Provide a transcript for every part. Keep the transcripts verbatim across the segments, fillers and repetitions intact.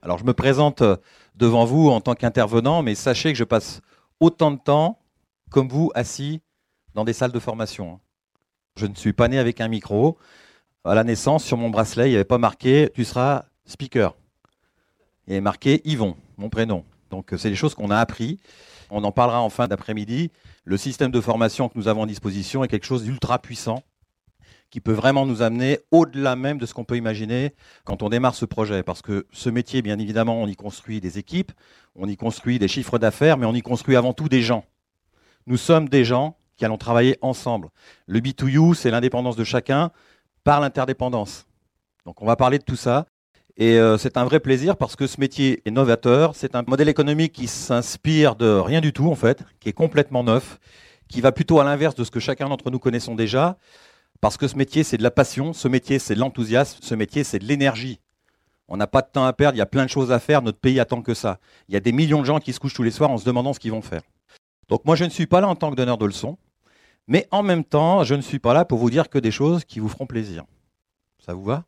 Alors je me présente devant vous en tant qu'intervenant, mais sachez que je passe autant de temps comme vous assis dans des salles de formation. Je ne suis pas né avec un micro. À la naissance, sur mon bracelet, il n'y avait pas marqué « tu seras speaker ». Il y avait marqué Yvon, mon prénom. Donc c'est des choses qu'on a appris. On en parlera en fin d'après-midi. Le système de formation que nous avons à disposition est quelque chose d'ultra puissant qui peut vraiment nous amener au-delà même de ce qu'on peut imaginer quand on démarre ce projet. Parce que ce métier, bien évidemment, on y construit des équipes, on y construit des chiffres d'affaires, mais on y construit avant tout des gens. Nous sommes des gens qui allons travailler ensemble. Le B deux U, c'est l'indépendance de chacun par l'interdépendance. Donc on va parler de tout ça. Et euh, c'est un vrai plaisir parce que ce métier est novateur. C'est un modèle économique qui s'inspire de rien du tout, en fait, qui est complètement neuf, qui va plutôt à l'inverse de ce que chacun d'entre nous connaissons déjà. Parce que ce métier, c'est de la passion, ce métier, c'est de l'enthousiasme, ce métier, c'est de l'énergie. On n'a pas de temps à perdre, il y a plein de choses à faire, notre pays attend que ça. Il y a des millions de gens qui se couchent tous les soirs en se demandant ce qu'ils vont faire. Donc moi, je ne suis pas là en tant que donneur de leçons, mais en même temps, je ne suis pas là pour vous dire que des choses qui vous feront plaisir. Ça vous va ?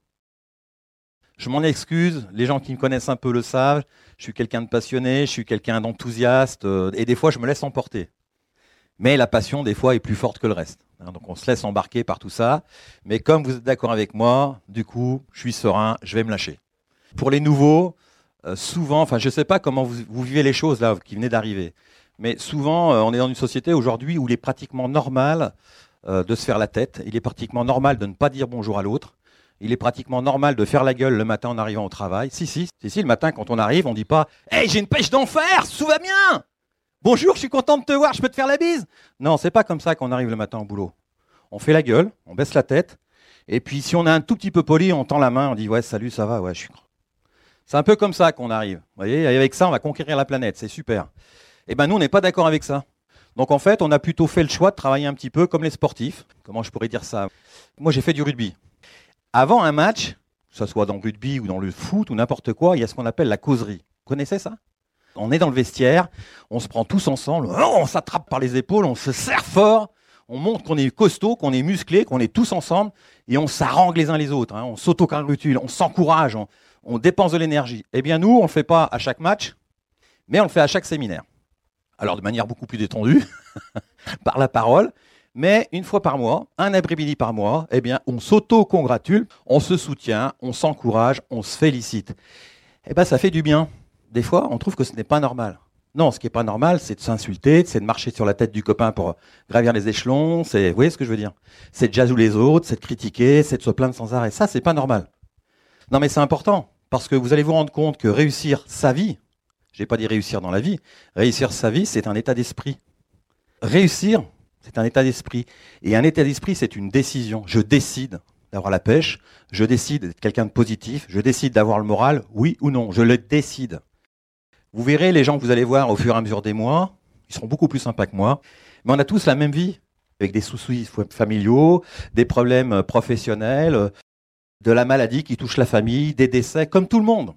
Je m'en excuse, les gens qui me connaissent un peu le savent, je suis quelqu'un de passionné, je suis quelqu'un d'enthousiaste, euh, et des fois, je me laisse emporter. Mais la passion, des fois, est plus forte que le reste. Donc on se laisse embarquer par tout ça. Mais comme vous êtes d'accord avec moi, du coup, je suis serein, je vais me lâcher. Pour les nouveaux, euh, souvent, enfin je ne sais pas comment vous, vous vivez les choses là, qui venaient d'arriver, mais souvent, euh, on est dans une société aujourd'hui où il est pratiquement normal euh, de se faire la tête, il est pratiquement normal de ne pas dire bonjour à l'autre, il est pratiquement normal de faire la gueule le matin en arrivant au travail. Si, si, si, si le matin quand on arrive, on ne dit pas « Hey, j'ai une pêche d'enfer, tout va bien !» Bonjour, je suis content de te voir, je peux te faire la bise? Non, c'est pas comme ça qu'on arrive le matin au boulot. On fait la gueule, on baisse la tête, et puis si on est un tout petit peu poli, on tend la main, on dit ouais, salut, ça va, ouais, je suis. C'est un peu comme ça qu'on arrive. Vous voyez, et avec ça, on va conquérir la planète, c'est super. Et ben nous, on n'est pas d'accord avec ça. Donc en fait, on a plutôt fait le choix de travailler un petit peu comme les sportifs. Comment je pourrais dire ça? Moi, j'ai fait du rugby. Avant un match, que ce soit dans le rugby ou dans le foot ou n'importe quoi, il y a ce qu'on appelle la causerie. Vous connaissez ça? On est dans le vestiaire, on se prend tous ensemble, on s'attrape par les épaules, on se serre fort, on montre qu'on est costaud, qu'on est musclé, qu'on est tous ensemble, et on s'arrange les uns les autres, hein, on s'autocongratule, on s'encourage, on, on dépense de l'énergie. Eh bien nous, on ne le fait pas à chaque match, mais on le fait à chaque séminaire. Alors de manière beaucoup plus détendue, par la parole, mais une fois par mois, un après-midi par mois, eh bien on s'autocongratule, on se soutient, on s'encourage, on se félicite. Eh bien ça fait du bien. Des fois, on trouve que ce n'est pas normal. Non, ce qui n'est pas normal, c'est de s'insulter, c'est de marcher sur la tête du copain pour gravir les échelons. C'est, vous voyez ce que je veux dire? C'est de jaser les autres, c'est de critiquer, c'est de se plaindre sans arrêt. Ça, c'est pas normal. Non, mais c'est important, parce que vous allez vous rendre compte que réussir sa vie, je n'ai pas dit réussir dans la vie, réussir sa vie, c'est un état d'esprit. Réussir, c'est un état d'esprit. Et un état d'esprit, c'est une décision. Je décide d'avoir la pêche, je décide d'être quelqu'un de positif, je décide d'avoir le moral, oui ou non, je le décide. Vous verrez, les gens que vous allez voir au fur et à mesure des mois, ils seront beaucoup plus sympas que moi, mais on a tous la même vie, avec des soucis familiaux, des problèmes professionnels, de la maladie qui touche la famille, des décès, comme tout le monde.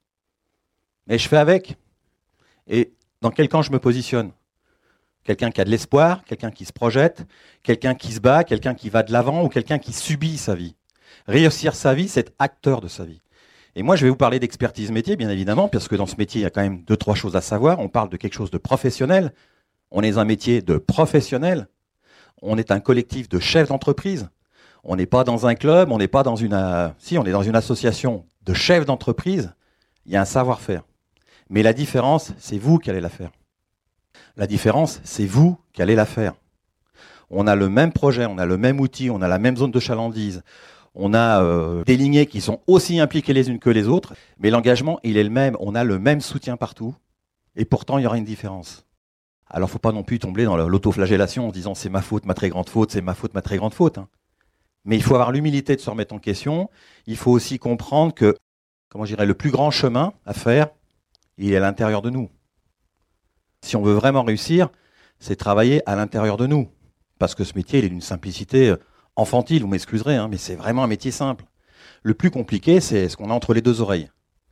Mais je fais avec. Et dans quel camp je me positionne? Quelqu'un qui a de l'espoir, quelqu'un qui se projette, quelqu'un qui se bat, quelqu'un qui va de l'avant ou quelqu'un qui subit sa vie. Réussir sa vie, c'est être acteur de sa vie. Et moi, je vais vous parler d'expertise métier, bien évidemment, parce que dans ce métier, il y a quand même deux, trois choses à savoir. On parle de quelque chose de professionnel. On est un métier de professionnel. On est un collectif de chefs d'entreprise. On n'est pas dans un club, on n'est pas dans une... Euh, si, on est dans une association de chefs d'entreprise. Il y a un savoir-faire. Mais la différence, c'est vous qui allez la faire. La différence, c'est vous qui allez la faire. On a le même projet, on a le même outil, on a la même zone de chalandise. On a euh, des lignées qui sont aussi impliquées les unes que les autres, mais l'engagement, il est le même. On a le même soutien partout, et pourtant, il y aura une différence. Alors, il ne faut pas non plus tomber dans l'autoflagellation en disant « c'est ma faute, ma très grande faute, c'est ma faute, ma très grande faute hein. ». Mais il faut avoir l'humilité de se remettre en question. Il faut aussi comprendre que, comment je dirais, le plus grand chemin à faire, il est à l'intérieur de nous. Si on veut vraiment réussir, c'est travailler à l'intérieur de nous. Parce que ce métier, il est d'une simplicité enfantile, vous m'excuserez, hein, mais c'est vraiment un métier simple. Le plus compliqué, c'est ce qu'on a entre les deux oreilles.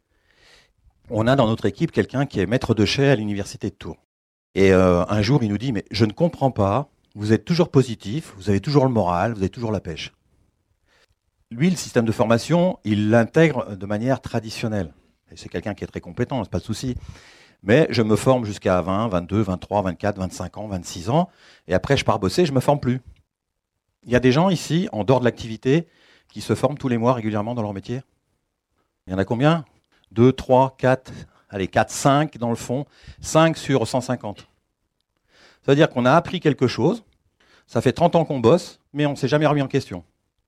On a dans notre équipe quelqu'un qui est maître de chais à l'université de Tours. Et euh, un jour, il nous dit, mais je ne comprends pas, vous êtes toujours positif, vous avez toujours le moral, vous avez toujours la pêche. Lui, le système de formation, il l'intègre de manière traditionnelle. Et c'est quelqu'un qui est très compétent, c'est pas de souci. Mais je me forme jusqu'à vingt, vingt-deux, vingt-trois, vingt-quatre, vingt-cinq ans, vingt-six ans, et après je pars bosser, je me forme plus. Il y a des gens ici, en dehors de l'activité, qui se forment tous les mois régulièrement dans leur métier. Il y en a combien? deux, trois, quatre, allez, quatre, cinq dans le fond, cinq sur cent cinquante. Ça veut dire qu'on a appris quelque chose, ça fait trente ans qu'on bosse, mais on ne s'est jamais remis en question.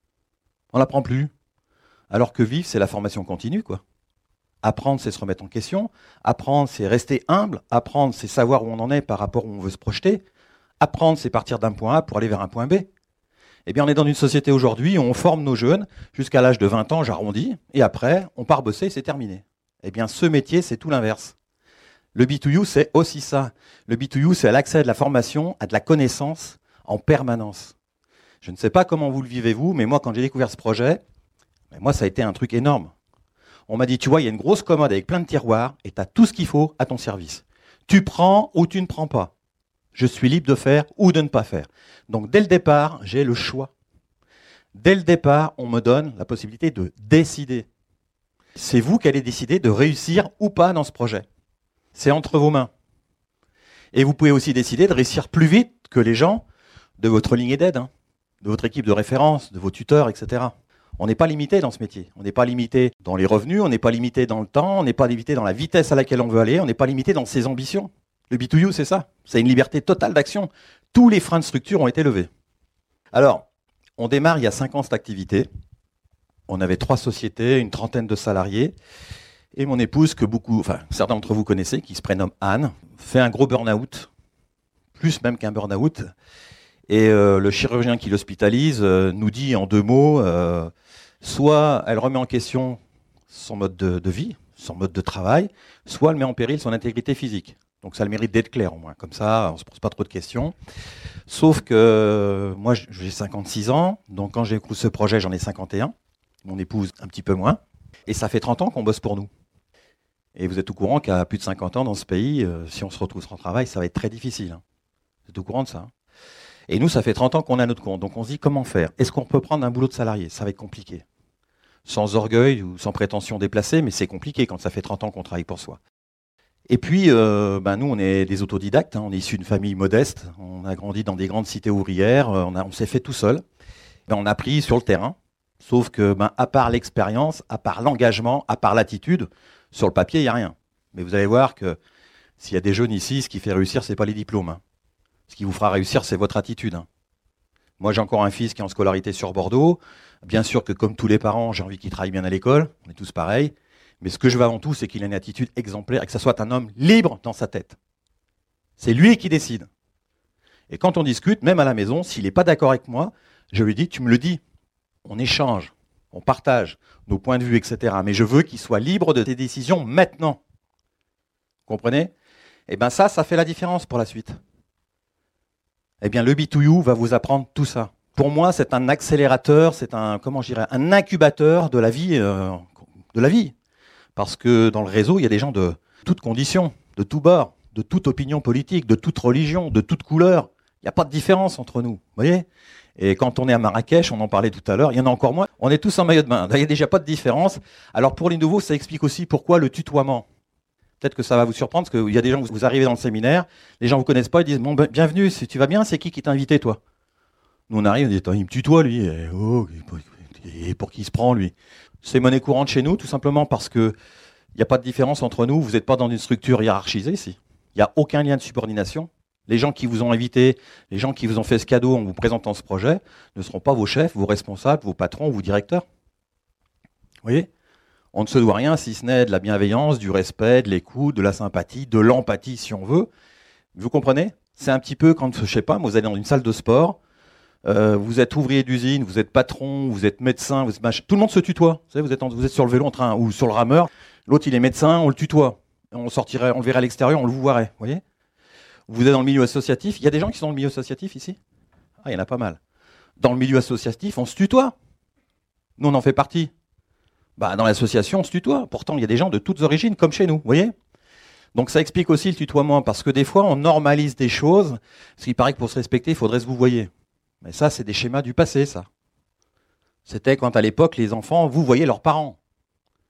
On n'apprend plus. Alors que vivre, c'est la formation continue, quoi. Apprendre, c'est se remettre en question. Apprendre, c'est rester humble. Apprendre, c'est savoir où on en est par rapport où on veut se projeter. Apprendre, c'est partir d'un point A pour aller vers un point B. Eh bien, on est dans une société aujourd'hui où on forme nos jeunes jusqu'à l'âge de vingt ans, j'arrondis, et après, on part bosser et c'est terminé. Eh bien, ce métier, c'est tout l'inverse. Le B deux U, c'est aussi ça. Le B deux U, c'est l'accès à de la formation, à de la connaissance en permanence. Je ne sais pas comment vous le vivez, vous, mais moi, quand j'ai découvert ce projet, moi, ça a été un truc énorme. On m'a dit, tu vois, il y a une grosse commode avec plein de tiroirs et tu as tout ce qu'il faut à ton service. Tu prends ou tu ne prends pas. Je suis libre de faire ou de ne pas faire. Donc, dès le départ, j'ai le choix. Dès le départ, on me donne la possibilité de décider. C'est vous qui allez décider de réussir ou pas dans ce projet. C'est entre vos mains. Et vous pouvez aussi décider de réussir plus vite que les gens de votre lignée d'aide, hein, de votre équipe de référence, de vos tuteurs, et cetera. On n'est pas limité dans ce métier. On n'est pas limité dans les revenus, on n'est pas limité dans le temps, on n'est pas limité dans la vitesse à laquelle on veut aller, on n'est pas limité dans ses ambitions. Le B deux U, c'est ça. C'est une liberté totale d'action. Tous les freins de structure ont été levés. Alors, on démarre il y a cinq ans cette activité. On avait trois sociétés, une trentaine de salariés. Et mon épouse, que beaucoup, enfin certains d'entre vous connaissez, qui se prénomme Anne, fait un gros burn-out, plus même qu'un burn-out. Et euh, le chirurgien qui l'hospitalise euh, nous dit en deux mots, euh, soit elle remet en question son mode de, de vie, son mode de travail, soit elle met en péril son intégrité physique. Donc ça a le mérite d'être clair au moins, comme ça on ne se pose pas trop de questions. Sauf que euh, moi j'ai cinquante-six ans, donc quand j'ai écouté ce projet j'en ai cinquante et un, mon épouse un petit peu moins, et ça fait trente ans qu'on bosse pour nous. Et vous êtes au courant qu'à plus de cinquante ans dans ce pays, euh, si on se retrouve sans travail, ça va être très difficile. Hein. Vous êtes au courant de ça, hein. Et nous, ça fait trente ans qu'on a notre compte. Donc on se dit comment faire? Est-ce qu'on peut prendre un boulot de salarié? Ça va être compliqué. Sans orgueil ou sans prétention déplacée, mais c'est compliqué quand ça fait trente ans qu'on travaille pour soi. Et puis, euh, ben nous, on est des autodidactes. Hein. On est issus d'une famille modeste. On a grandi dans des grandes cités ouvrières. On, a, on s'est fait tout seul. Ben, on a appris sur le terrain. Sauf que, ben, à part l'expérience, à part l'engagement, à part l'attitude, sur le papier, il n'y a rien. Mais vous allez voir que s'il y a des jeunes ici, ce qui fait réussir, ce n'est pas les diplômes. Hein. Ce qui vous fera réussir, c'est votre attitude. Hein. Moi, j'ai encore un fils qui est en scolarité sur Bordeaux. Bien sûr que, comme tous les parents, j'ai envie qu'il travaille bien à l'école. On est tous pareils. Mais ce que je veux avant tout, c'est qu'il ait une attitude exemplaire et que ça soit un homme libre dans sa tête. C'est lui qui décide. Et quand on discute, même à la maison, s'il n'est pas d'accord avec moi, je lui dis, tu me le dis. On échange, on partage nos points de vue, et cetera. Mais je veux qu'il soit libre de ses décisions maintenant. Vous comprenez? Eh bien ça, ça fait la différence pour la suite. Eh bien, le B deux U va vous apprendre tout ça. Pour moi, c'est un accélérateur, c'est un, comment je dirais, un incubateur de la vie, euh, de la vie. Parce que dans le réseau, il y a des gens de toutes conditions, de tous bords, de toute opinion politique, de toute religion, de toute couleur. Il n'y a pas de différence entre nous, vous voyez? Et quand on est à Marrakech, on en parlait tout à l'heure, il y en a encore moins, on est tous en maillot de bain. Il n'y a déjà pas de différence. Alors pour les nouveaux, ça explique aussi pourquoi le tutoiement. Peut-être que ça va vous surprendre, parce qu'il y a des gens, vous arrivez dans le séminaire, les gens ne vous connaissent pas, ils disent, bon, ben, bienvenue, si tu vas bien, c'est qui qui t'a invité, toi? Nous, on arrive, on dit, attends, il me tutoie, lui. Et, oh, et pour qui il se prend, lui? C'est monnaie courante chez nous, tout simplement parce qu'il n'y a pas de différence entre nous. Vous n'êtes pas dans une structure hiérarchisée, ici. Il n'y a aucun lien de subordination. Les gens qui vous ont invité, les gens qui vous ont fait ce cadeau en vous présentant ce projet, ne seront pas vos chefs, vos responsables, vos patrons, vos directeurs. Vous voyez? On ne se doit rien si ce n'est de la bienveillance, du respect, de l'écoute, de la sympathie, de l'empathie si on veut. Vous comprenez? C'est un petit peu quand, je sais pas, vous allez dans une salle de sport, euh, vous êtes ouvrier d'usine, vous êtes patron, vous êtes médecin, vous êtes mach... tout le monde se tutoie. Vous savez, vous êtes, en... vous êtes sur le vélo en train ou sur le rameur, l'autre il est médecin, on le tutoie. On sortirait, on le verrait à l'extérieur, on le vous voirait. Vous voyez? Vous êtes dans le milieu associatif. Il y a des gens qui sont dans le milieu associatif ici? Ah, il y en a pas mal. Dans le milieu associatif, on se tutoie. Nous, on en fait partie. Bah, dans l'association, on se tutoie. Pourtant, il y a des gens de toutes origines, comme chez nous, vous voyez? Donc ça explique aussi le tutoiement, parce que des fois, on normalise des choses, parce qu'il paraît que pour se respecter, il faudrait se vous voyez. Mais ça, c'est des schémas du passé, ça. C'était quand, à l'époque, les enfants, vous voyez leurs parents.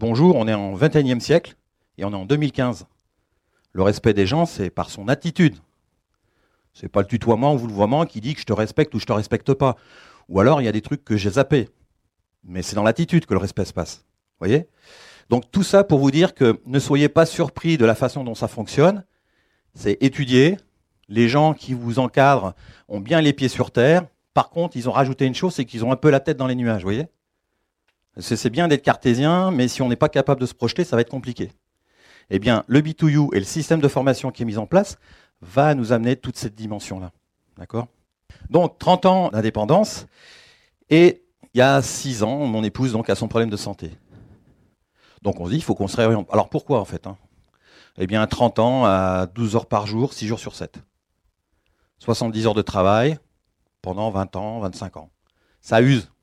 Bonjour, on est en vingt et unième siècle et on est en deux mille quinze. Le respect des gens, c'est par son attitude. C'est pas le tutoiement ou le vouvoiement qui dit que je te respecte ou je te respecte pas. Ou alors, il y a des trucs que j'ai zappés. Mais c'est dans l'attitude que le respect se passe. Vous voyez ? Donc tout ça pour vous dire que ne soyez pas surpris de la façon dont ça fonctionne. C'est étudié. Les gens qui vous encadrent ont bien les pieds sur terre. Par contre, ils ont rajouté une chose, c'est qu'ils ont un peu la tête dans les nuages. Vous voyez ? C'est bien d'être cartésien, mais si on n'est pas capable de se projeter, ça va être compliqué. Eh bien, le B deux U et le système de formation qui est mis en place va nous amener toute cette dimension-là. D'accord ? Donc, trente ans d'indépendance, et il y a six ans, mon épouse donc, a son problème de santé. Donc, on se dit, il faut qu'on se réoriente. Alors, pourquoi, en fait hein ? Eh bien, trente ans à douze heures par jour, six jours sur sept. soixante-dix heures de travail pendant vingt ans, vingt-cinq ans. Ça use.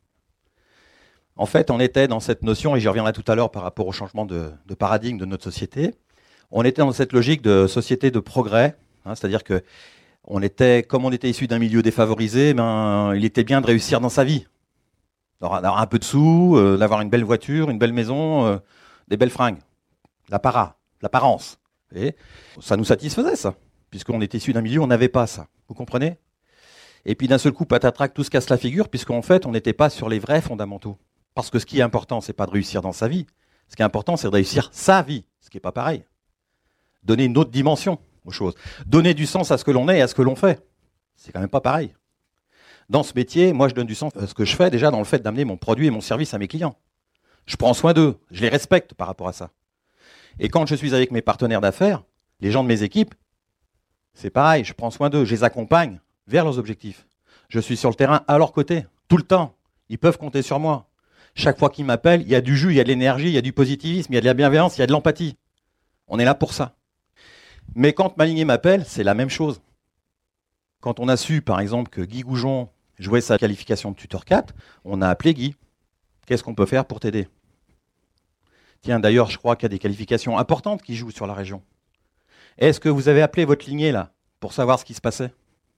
En fait, on était dans cette notion, et j'y reviendrai tout à l'heure par rapport au changement de, de paradigme de notre société, on était dans cette logique de société de progrès, hein, c'est-à-dire que on était, comme on était issu d'un milieu défavorisé, ben, il était bien de réussir dans sa vie. D'avoir un peu de sous, euh, d'avoir une belle voiture, une belle maison, euh, des belles fringues. L'apparat, l'apparence. Et ça nous satisfaisait, ça, puisqu'on était issu d'un milieu où on n'avait pas ça. Vous comprenez ? Et puis d'un seul coup, patatrac, tout se casse la figure, puisqu'en fait, on n'était pas sur les vrais fondamentaux. Parce que ce qui est important, ce n'est pas de réussir dans sa vie. Ce qui est important, c'est de réussir sa vie, ce qui n'est pas pareil. Donner une autre dimension aux choses. Donner du sens à ce que l'on est et à ce que l'on fait. C'est quand même pas pareil. Dans ce métier, moi, je donne du sens à ce que je fais déjà dans le fait d'amener mon produit et mon service à mes clients. Je prends soin d'eux, je les respecte par rapport à ça. Et quand je suis avec mes partenaires d'affaires, les gens de mes équipes, c'est pareil, je prends soin d'eux, je les accompagne vers leurs objectifs. Je suis sur le terrain à leur côté, tout le temps. Ils peuvent compter sur moi. Chaque fois qu'ils m'appellent, il y a du jus, il y a de l'énergie, il y a du positivisme, il y a de la bienveillance, il y a de l'empathie. On est là pour ça. Mais quand ma lignée m'appelle, c'est la même chose. Quand on a su, par exemple, que Guy Goujon jouait sa qualification de tuteur quatre, on a appelé Guy. Qu'est-ce qu'on peut faire pour t'aider ? Tiens, d'ailleurs, je crois qu'il y a des qualifications importantes qui jouent sur la région. Est-ce que vous avez appelé votre lignée, là, pour savoir ce qui se passait ?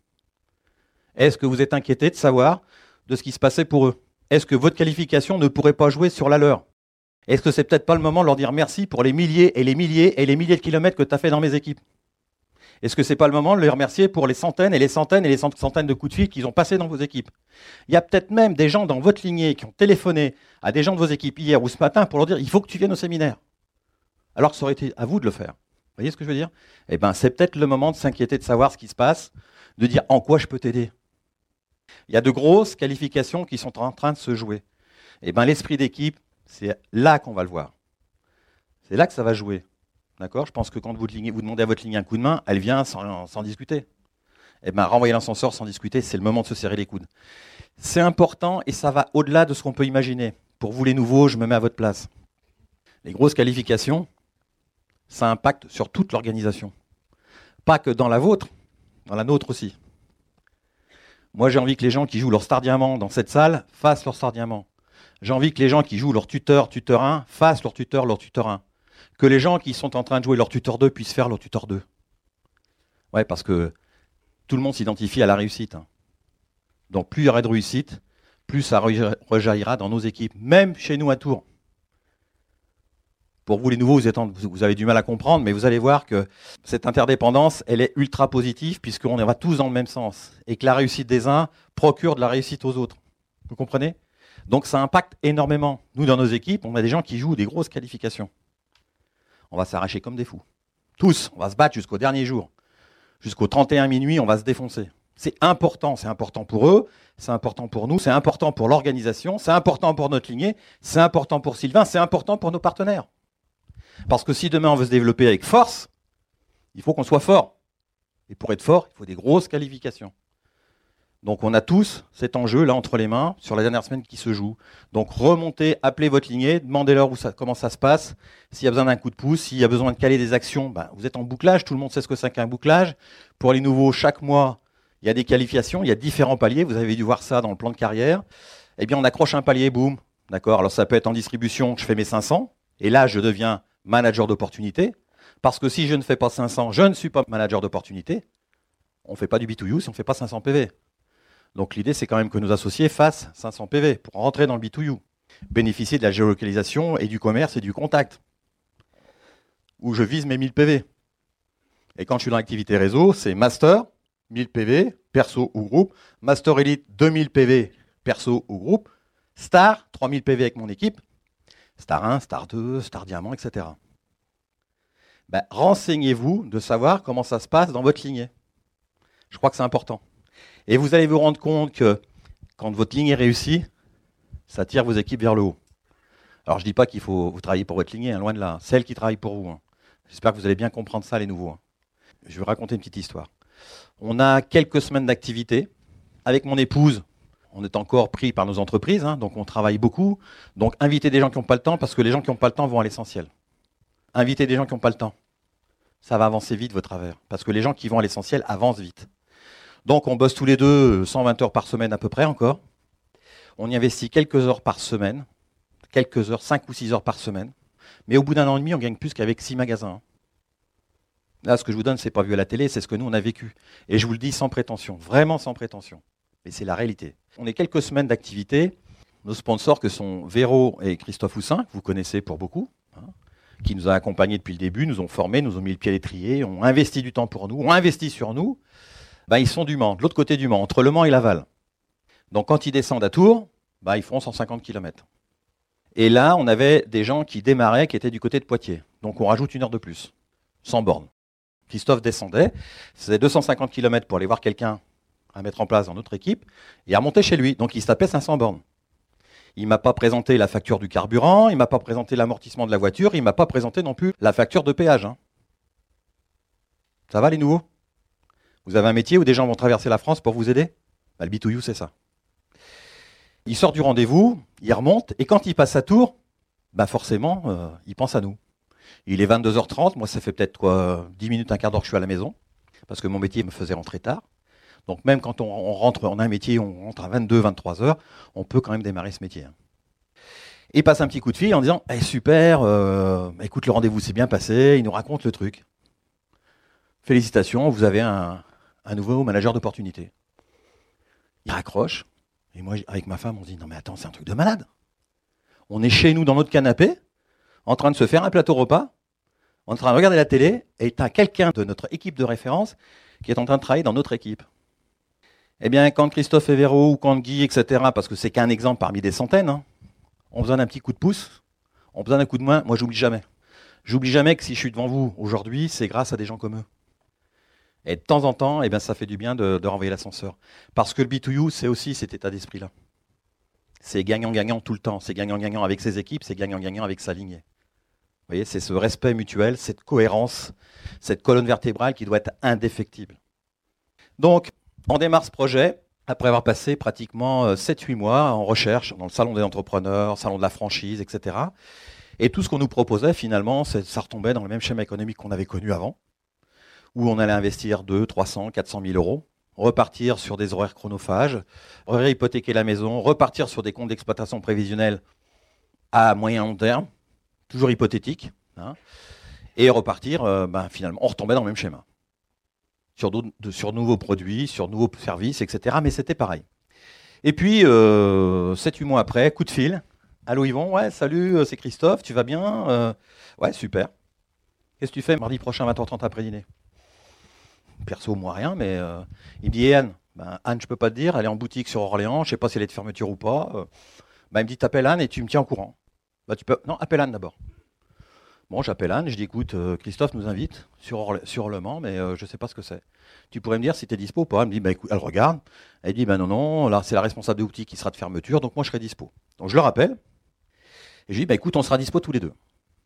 Est-ce que vous êtes inquiété de savoir de ce qui se passait pour eux ? Est-ce que votre qualification ne pourrait pas jouer sur la leur ? Est-ce que c'est peut-être pas le moment de leur dire merci pour les milliers et les milliers et les milliers de kilomètres que tu as fait dans mes équipes ? Est-ce que c'est pas le moment de les remercier pour les centaines et les centaines et les centaines de coups de fil qu'ils ont passés dans vos équipes ? Il y a peut-être même des gens dans votre lignée qui ont téléphoné à des gens de vos équipes hier ou ce matin pour leur dire « il faut que tu viennes au séminaire ». Alors que ça aurait été à vous de le faire. Vous voyez ce que je veux dire ? Eh bien, c'est peut-être le moment de s'inquiéter de savoir ce qui se passe, de dire en quoi je peux t'aider. Il y a de grosses qualifications qui sont en train de se jouer. Eh bien, l'esprit d'équipe, c'est là qu'on va le voir. C'est là que ça va jouer. D'accord ? Je pense que quand vous, lignez, vous demandez à votre ligne un coup de main, elle vient sans, sans discuter. Eh bien, renvoyer l'ascenseur sans discuter, c'est le moment de se serrer les coudes. C'est important et ça va au-delà de ce qu'on peut imaginer. Pour vous les nouveaux, je me mets à votre place. Les grosses qualifications, ça impacte sur toute l'organisation. Pas que dans la vôtre, dans la nôtre aussi. Moi, j'ai envie que les gens qui jouent leur Star Diamant dans cette salle fassent leur Star Diamant. J'ai envie que les gens qui jouent leur tuteur, tuteur un, fassent leur tuteur, leur tuteur un. Que les gens qui sont en train de jouer leur tuteur deux puissent faire leur tuteur deux. Ouais, parce que tout le monde s'identifie à la réussite. Hein. Donc plus il y aura de réussite, plus ça rejaillira dans nos équipes, même chez nous à Tours. Pour vous les nouveaux, vous, êtes en, vous avez du mal à comprendre, mais vous allez voir que cette interdépendance, elle est ultra positive puisqu'on va tous dans le même sens et que la réussite des uns procure de la réussite aux autres. Vous comprenez ? Donc ça impacte énormément. Nous, dans nos équipes, on a des gens qui jouent des grosses qualifications. On va s'arracher comme des fous. Tous, on va se battre jusqu'au dernier jour. Jusqu'au trente et un minuit, on va se défoncer. C'est important, c'est important pour eux, c'est important pour nous, c'est important pour l'organisation, c'est important pour notre lignée, c'est important pour Sylvain, c'est important pour nos partenaires. Parce que si demain on veut se développer avec force, il faut qu'on soit fort. Et pour être fort, il faut des grosses qualifications. Donc on a tous cet enjeu là entre les mains sur la dernière semaine qui se joue. Donc remontez, appelez votre lignée, demandez-leur où ça, comment ça se passe, s'il y a besoin d'un coup de pouce, s'il y a besoin de caler des actions, ben, vous êtes en bouclage, tout le monde sait ce que c'est qu'un bouclage. Pour les nouveaux, chaque mois, il y a des qualifications, il y a différents paliers, vous avez dû voir ça dans le plan de carrière. Eh bien on accroche un palier, boum, d'accord. Alors ça peut être en distribution, je fais mes cinq cents, et là je deviens manager d'opportunité, parce que si je ne fais pas cinq cents, je ne suis pas manager d'opportunité. On ne fait pas du B deux U si on ne fait pas cinq cents P V. Donc l'idée, c'est quand même que nos associés fassent cinq cents P V pour rentrer dans le B deux U. bénéficier de la géolocalisation et du commerce et du contact, où je vise mes mille P V. Et quand je suis dans l'activité réseau, c'est master, mille P V, perso ou groupe, master elite, deux mille P V, perso ou groupe, star, trois mille P V avec mon équipe, star un, star deux, star diamant, et cetera. Ben, renseignez-vous de savoir comment ça se passe dans votre lignée. Je crois que c'est important. Et vous allez vous rendre compte que quand votre lignée réussit, ça tire vos équipes vers le haut. Alors je ne dis pas qu'il faut vous travailler pour votre lignée, hein, loin de là. C'est elle qui travaille pour vous. Hein. J'espère que vous allez bien comprendre ça, les nouveaux. Hein. Je vais vous raconter une petite histoire. On a quelques semaines d'activité. Avec mon épouse, on est encore pris par nos entreprises, hein, donc on travaille beaucoup. Donc invitez des gens qui n'ont pas le temps, parce que les gens qui n'ont pas le temps vont à l'essentiel. Invitez des gens qui n'ont pas le temps. Ça va avancer vite, votre affaire. Parce que les gens qui vont à l'essentiel avancent vite. Donc on bosse tous les deux cent vingt heures par semaine à peu près encore. On y investit quelques heures par semaine. Quelques heures, cinq ou six heures par semaine. Mais au bout d'un an et demi, on gagne plus qu'avec six magasins. Là, ce que je vous donne, ce n'est pas vu à la télé, c'est ce que nous, on a vécu. Et je vous le dis sans prétention, vraiment sans prétention. Mais c'est la réalité. On est quelques semaines d'activité. Nos sponsors, que sont Véro et Christophe Houssin, que vous connaissez pour beaucoup, hein, qui nous ont accompagnés depuis le début, nous ont formés, nous ont mis le pied à l'étrier, ont investi du temps pour nous, ont investi sur nous. Ben, ils sont du Mans, de l'autre côté du Mans, entre Le Mans et Laval. Donc quand ils descendent à Tours, ben, ils feront cent cinquante kilomètres. Et là, on avait des gens qui démarraient, qui étaient du côté de Poitiers. Donc on rajoute une heure de plus, sans borne. Christophe descendait, faisait deux cent cinquante kilomètres pour aller voir quelqu'un à mettre en place dans notre équipe, et à remonter chez lui. Donc il se tapait cinq cents bornes. Il ne m'a pas présenté la facture du carburant, il ne m'a pas présenté l'amortissement de la voiture, il ne m'a pas présenté non plus la facture de péage. Hein. Ça va les nouveaux? Vous avez un métier où des gens vont traverser la France pour vous aider? Bah, le B deux U, c'est ça. Il sort du rendez-vous, il remonte, et quand il passe à Tours, bah forcément, euh, il pense à nous. Il est vingt-deux heures trente, moi ça fait peut-être quoi, dix minutes, un quart d'heure que je suis à la maison, parce que mon métier me faisait rentrer tard. Donc même quand on, on rentre, on a un métier, on rentre à vingt-deux, vingt-trois heures, on peut quand même démarrer ce métier. Et il passe un petit coup de fil en disant hey, « super, euh, écoute, le rendez-vous s'est bien passé », il nous raconte le truc. Félicitations, vous avez un, un nouveau manager d'opportunité. Il raccroche, et moi avec ma femme on se dit « non mais attends, c'est un truc de malade ». On est chez nous dans notre canapé, en train de se faire un plateau repas, en train de regarder la télé, et tu as quelqu'un de notre équipe de référence qui est en train de travailler dans notre équipe. Eh bien, quand Christophe et Véro, ou quand Guy, et cetera, parce que c'est qu'un exemple parmi des centaines, hein, on besoin d'un petit coup de pouce, on besoin d'un coup de main, moi j'oublie jamais. J'oublie jamais que si je suis devant vous aujourd'hui, c'est grâce à des gens comme eux. Et de temps en temps, eh bien, ça fait du bien de, de renvoyer l'ascenseur. Parce que le B deux U, c'est aussi cet état d'esprit-là. C'est gagnant-gagnant tout le temps. C'est gagnant-gagnant avec ses équipes, c'est gagnant-gagnant avec sa lignée. Vous voyez, c'est ce respect mutuel, cette cohérence, cette colonne vertébrale qui doit être indéfectible. Donc, on démarre ce projet après avoir passé pratiquement sept huit mois en recherche dans le salon des entrepreneurs, salon de la franchise, et cetera. Et tout ce qu'on nous proposait, finalement, ça retombait dans le même schéma économique qu'on avait connu avant, où on allait investir deux cents, trois cents, quatre cent mille euros, repartir sur des horaires chronophages, réhypothéquer la maison, repartir sur des comptes d'exploitation prévisionnels à moyen long terme, toujours hypothétique, hein, et repartir, euh, ben, finalement, on retombait dans le même schéma. Sur, de, sur nouveaux produits, sur nouveaux services, et cetera. Mais c'était pareil. Et puis, euh, sept huit mois après, coup de fil. Allô Yvon, ouais, salut, c'est Christophe, tu vas bien? euh, Ouais, super. Qu'est-ce que tu fais mardi prochain, vingt heures trente après-dîner? Perso, moi rien, mais euh, il me dit, et Anne, ben, Anne, je peux pas te dire, elle est en boutique sur Orléans, je sais pas si elle est de fermeture ou pas. Euh, ben, il me dit, t'appelles Anne et tu me tiens au courant. Ben, tu peux... Non, appelle Anne d'abord. Bon, j'appelle Anne, je dis, écoute, euh, Christophe nous invite sur, Orle... sur Le Mans, mais euh, je sais pas ce que c'est. Tu pourrais me dire si tu es dispo ou pas? Elle me dit, ben, écoute, elle regarde, elle dit, ben non, non, là c'est la responsable de boutique qui sera de fermeture, donc moi je serai dispo. Donc je le rappelle, et je lui dis, ben, écoute, on sera dispo tous les deux.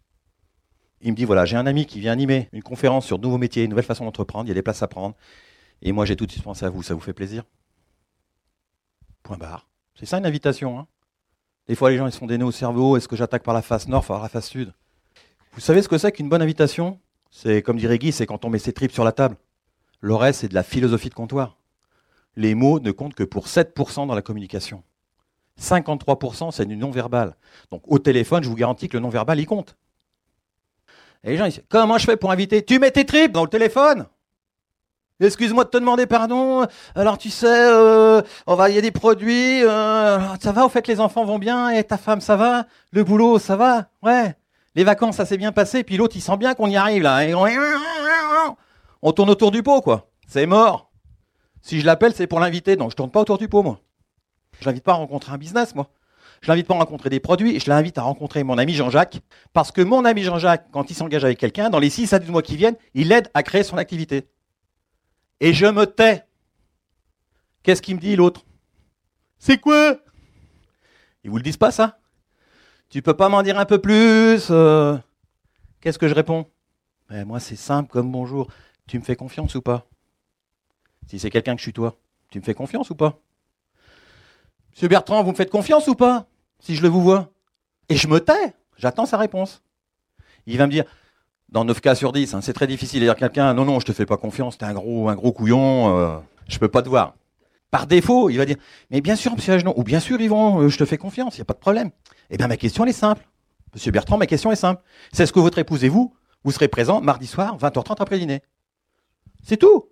Il me dit, voilà, j'ai un ami qui vient animer une conférence sur de nouveaux métiers, une nouvelle façon d'entreprendre, il y a des places à prendre, et moi j'ai tout de suite pensé à vous, ça vous fait plaisir? Point barre. C'est ça une invitation, hein. Des fois les gens ils se font des nœuds au cerveau, est-ce que j'attaque par la face nord, par la face sud? Vous savez ce que c'est qu'une bonne invitation? C'est, comme dirait Guy, c'est quand on met ses tripes sur la table. Le reste, c'est de la philosophie de comptoir. Les mots ne comptent que pour sept pour cent dans la communication. cinquante-trois pour cent, c'est du non-verbal. Donc au téléphone, je vous garantis que le non-verbal, il compte. Et les gens, ils disent, comment je fais pour inviter? Tu mets tes tripes dans le téléphone? Excuse-moi de te demander pardon. Alors tu sais, euh, on va, il y a des produits. Euh, ça va, au fait, les enfants vont bien et ta femme, ça va? Le boulot, ça va? Ouais. Les vacances, ça s'est bien passé. Puis l'autre, il sent bien qu'on y arrive là. Et on... on tourne autour du pot, quoi. C'est mort. Si je l'appelle, c'est pour l'inviter. Donc je tourne pas autour du pot, moi. Je l'invite pas à rencontrer un business, moi. Je l'invite pas à rencontrer des produits. Je l'invite à rencontrer mon ami Jean-Jacques. Parce que mon ami Jean-Jacques, quand il s'engage avec quelqu'un, dans les six à douze mois qui viennent, il l'aide à créer son activité. Et je me tais. Qu'est-ce qu'il me dit, l'autre? C'est quoi? Ils vous le disent pas, ça? Tu peux pas m'en dire un peu plus? euh... Qu'est-ce que je réponds? Eh, moi, c'est simple comme bonjour. Tu me fais confiance ou pas? Si c'est quelqu'un que je suis toi, tu me fais confiance ou pas? Monsieur Bertrand, vous me faites confiance ou pas? Si je le vous vois. Et je me tais. J'attends sa réponse. Il va me dire... Dans neuf cas sur dix, hein, c'est très difficile de dire à quelqu'un « Non, non, je te fais pas confiance, t'es un gros, un gros couillon, euh, je peux pas te voir. » Par défaut, il va dire « Mais bien sûr, monsieur Agenon, ou bien sûr, Yvon, euh, je te fais confiance, il n'y a pas de problème. » Eh bien, ma question, elle est simple. Monsieur Bertrand, ma question est simple. C'est ce que votre épouse et vous, vous serez présents mardi soir, vingt heures trente après dîner. C'est tout.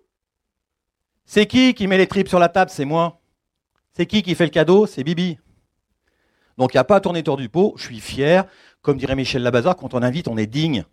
C'est qui qui met les tripes sur la table? C'est moi. C'est qui qui fait le cadeau? C'est Bibi. Donc, il n'y a pas à tourner autour du pot. Je suis fier. Comme dirait Michel Labazard, quand on invite, on est digne.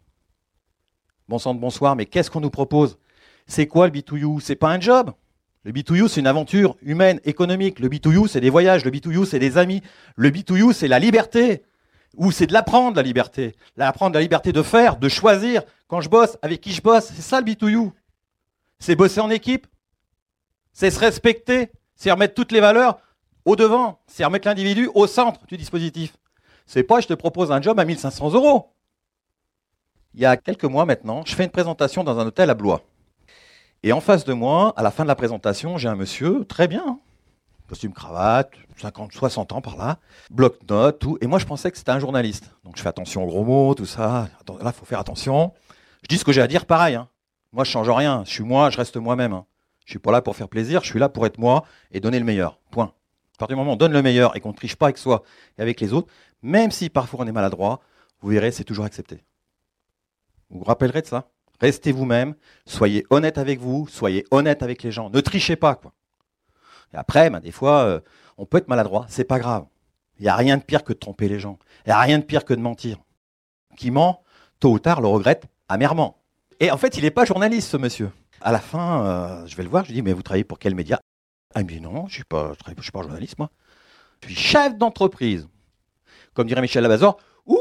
Bon sang de bonsoir, mais qu'est-ce qu'on nous propose? C'est quoi le B deux U? C'est pas un job. Le B deux U, c'est une aventure humaine, économique. Le B deux U, c'est des voyages. Le B deux U, c'est des amis. Le B deux U, c'est la liberté. Ou c'est de l'apprendre, la liberté. L'apprendre la liberté de faire, de choisir. Quand je bosse, avec qui je bosse, c'est ça le B deux U. C'est bosser en équipe. C'est se respecter. C'est remettre toutes les valeurs au devant. C'est remettre l'individu au centre du dispositif. C'est pas je te propose un job à mille cinq cents euros. Il y a quelques mois maintenant, je fais une présentation dans un hôtel à Blois. Et en face de moi, à la fin de la présentation, j'ai un monsieur, très bien, hein, costume cravate, cinquante, soixante ans par là, bloc-notes, tout. Et moi, je pensais que c'était un journaliste. Donc je fais attention aux gros mots, tout ça. Là, il faut faire attention. Je dis ce que j'ai à dire, pareil. Hein. Moi, je change rien. Je suis moi, je reste moi-même. Hein. Je suis pas là pour faire plaisir, je suis là pour être moi et donner le meilleur. Point. À partir du moment où on donne le meilleur et qu'on ne triche pas avec soi et avec les autres, même si parfois on est maladroit, vous verrez, c'est toujours accepté. Vous vous rappellerez de ça? Restez vous-même, soyez honnête avec vous, soyez honnête avec les gens. Ne trichez pas, quoi. Et après, ben, des fois, euh, on peut être maladroit, c'est pas grave. Il n'y a rien de pire que de tromper les gens. Il n'y a rien de pire que de mentir. Qui ment, tôt ou tard, le regrette amèrement. Et en fait, il n'est pas journaliste, ce monsieur. À la fin, euh, je vais le voir, je lui dis, mais vous travaillez pour quel média? Ah, il me dit, non, je ne suis, suis pas journaliste, moi. Je suis chef d'entreprise. Comme dirait Michel Labazard, ouh!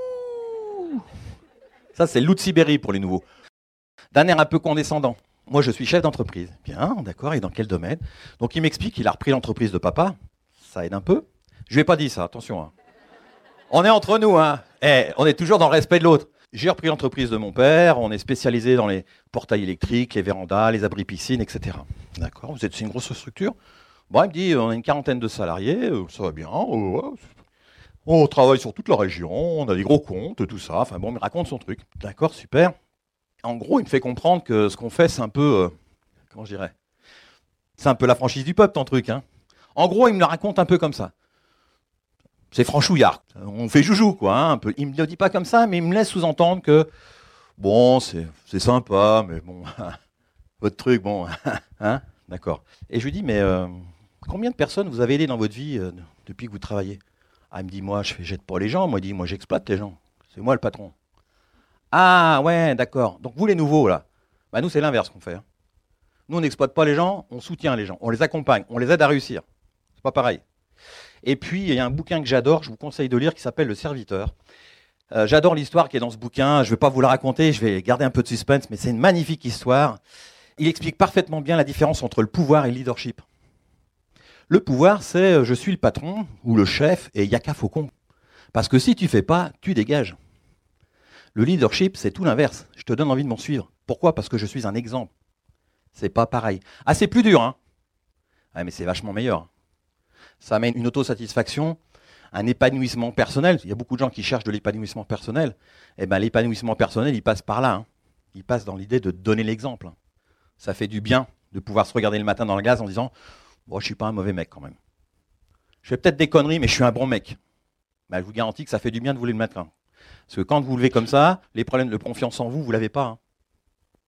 Ça, c'est le loup de Sibérie pour les nouveaux. D'un air un peu condescendant. Moi, je suis chef d'entreprise. Bien, d'accord, et dans quel domaine? Donc, il m'explique qu'il a repris l'entreprise de papa. Ça aide un peu. Je lui ai pas dit ça, attention. Hein. On est entre nous, hein. Eh, on est toujours dans le respect de l'autre. J'ai repris l'entreprise de mon père. On est spécialisé dans les portails électriques, les vérandas, les abris piscines, et cetera. D'accord, vous êtes, c'est une grosse structure. Bon, il me dit, on a une quarantaine de salariés, ça va bien. Oh, on travaille sur toute la région, on a des gros comptes, tout ça. Enfin bon, il me raconte son truc. D'accord, super. En gros, il me fait comprendre que ce qu'on fait, c'est un peu... Euh, comment je dirais? C'est un peu la franchise du peuple, ton truc. Hein. En gros, il me le raconte un peu comme ça. C'est franchouillard. On fait joujou, quoi. Hein, un peu. Il ne me le dit pas comme ça, mais il me laisse sous-entendre que... Bon, c'est, c'est sympa, mais bon... votre truc, bon... hein, d'accord. Et je lui dis, mais euh, combien de personnes vous avez aidé dans votre vie euh, depuis que vous travaillez? Ah, il me dit, moi, je ne jette pas les gens. Moi, il dit, moi, j'exploite les gens. C'est moi le patron. Ah, ouais, d'accord. Donc, vous, les nouveaux, là, bah, nous, c'est l'inverse qu'on fait. Hein. Nous, on n'exploite pas les gens, on soutient les gens. On les accompagne, on les aide à réussir. C'est pas pareil. Et puis, il y a un bouquin que j'adore, je vous conseille de lire, qui s'appelle Le Serviteur. Euh, j'adore l'histoire qui est dans ce bouquin. Je ne vais pas vous la raconter, je vais garder un peu de suspense, mais c'est une magnifique histoire. Il explique parfaitement bien la différence entre le pouvoir et le leadership. Le pouvoir, c'est je suis le patron ou le chef et il n'y a qu'à faucon. Parce que si tu ne fais pas, tu dégages. Le leadership, c'est tout l'inverse. Je te donne envie de m'en suivre. Pourquoi? Parce que je suis un exemple. C'est pas pareil. Ah, c'est plus dur, hein? Ah, mais c'est vachement meilleur. Ça amène une autosatisfaction, un épanouissement personnel. Il y a beaucoup de gens qui cherchent de l'épanouissement personnel. Eh ben, l'épanouissement personnel, il passe par là. Hein. Il passe dans l'idée de donner l'exemple. Ça fait du bien de pouvoir se regarder le matin dans le gaz en disant bon, je ne suis pas un mauvais mec quand même. Je fais peut-être des conneries, mais je suis un bon mec. Ben, je vous garantis que ça fait du bien de vous lever le matin. Parce que quand vous vous levez comme ça, les problèmes de confiance en vous, vous ne l'avez pas. Hein.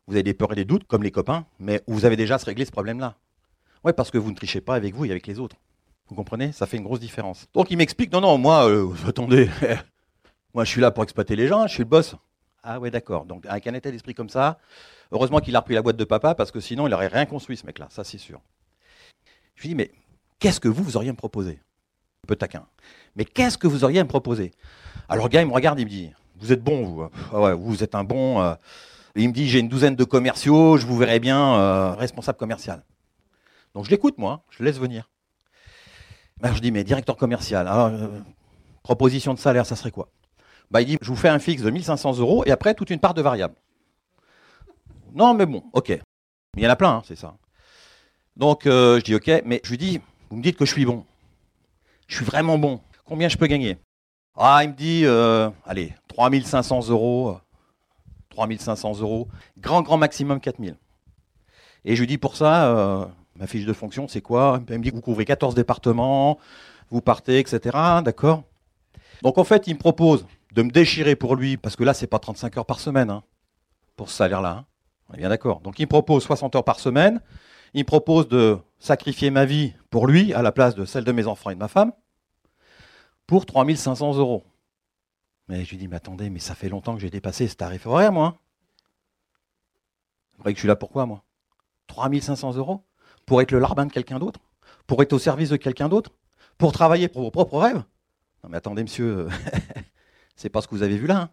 vous avez des peurs et des doutes, comme les copains, mais vous avez déjà à se régler ce problème-là. Ouais, parce que vous ne trichez pas avec vous et avec les autres. Vous comprenez? Ça fait une grosse différence. Donc il m'explique, non, non, moi, euh, attendez, moi je suis là pour exploiter les gens, je suis le boss. Ah ouais, d'accord. Donc avec un état d'esprit comme ça, heureusement qu'il a repris la boîte de papa, parce que sinon il n'aurait rien construit, ce mec-là, ça c'est sûr. Je lui dis, mais qu'est-ce que vous, vous auriez à me proposer? Un peu taquin. Mais qu'est-ce que vous auriez à me proposer? Alors le gars, il me regarde, il me dit, vous êtes bon, vous. Ah ouais, vous êtes un bon... Euh... Et il me dit, j'ai une douzaine de commerciaux, je vous verrai bien euh, responsable commercial. Donc je l'écoute, moi, je le laisse venir. Ben, je dis, mais directeur commercial, alors, euh, proposition de salaire, ça serait quoi? Ben, il dit, je vous fais un fixe de mille cinq cents euros et après toute une part de variable. Non, mais bon, ok. Il y en a plein, hein, c'est ça. Donc euh, je dis, ok, mais je lui dis, vous me dites que je suis bon. Je suis vraiment bon. Combien je peux gagner? Ah, il me dit, euh, allez, trois mille cinq cents euros. trois mille cinq cents euros. Grand, grand maximum quatre mille. Et je lui dis, pour ça, euh, ma fiche de fonction, c'est quoi? Il me dit que vous couvrez quatorze départements, vous partez, et cetera. D'accord? Donc en fait, il me propose de me déchirer pour lui, parce que là, c'est pas trente-cinq heures par semaine, hein, pour ce salaire-là. Hein. On est bien d'accord. Donc il me propose soixante heures par semaine. Il me propose de sacrifier ma vie pour lui, à la place de celle de mes enfants et de ma femme, pour trois mille cinq cents euros. Mais je lui dis, mais attendez, mais ça fait longtemps que j'ai dépassé ce tarif horaire, moi. Vous croyez que je suis là pourquoi, moi? trois mille cinq cents euros? Pour être le larbin de quelqu'un d'autre? Pour être au service de quelqu'un d'autre? Pour travailler pour vos propres rêves? Non mais attendez, monsieur, c'est pas ce que vous avez vu là. Hein.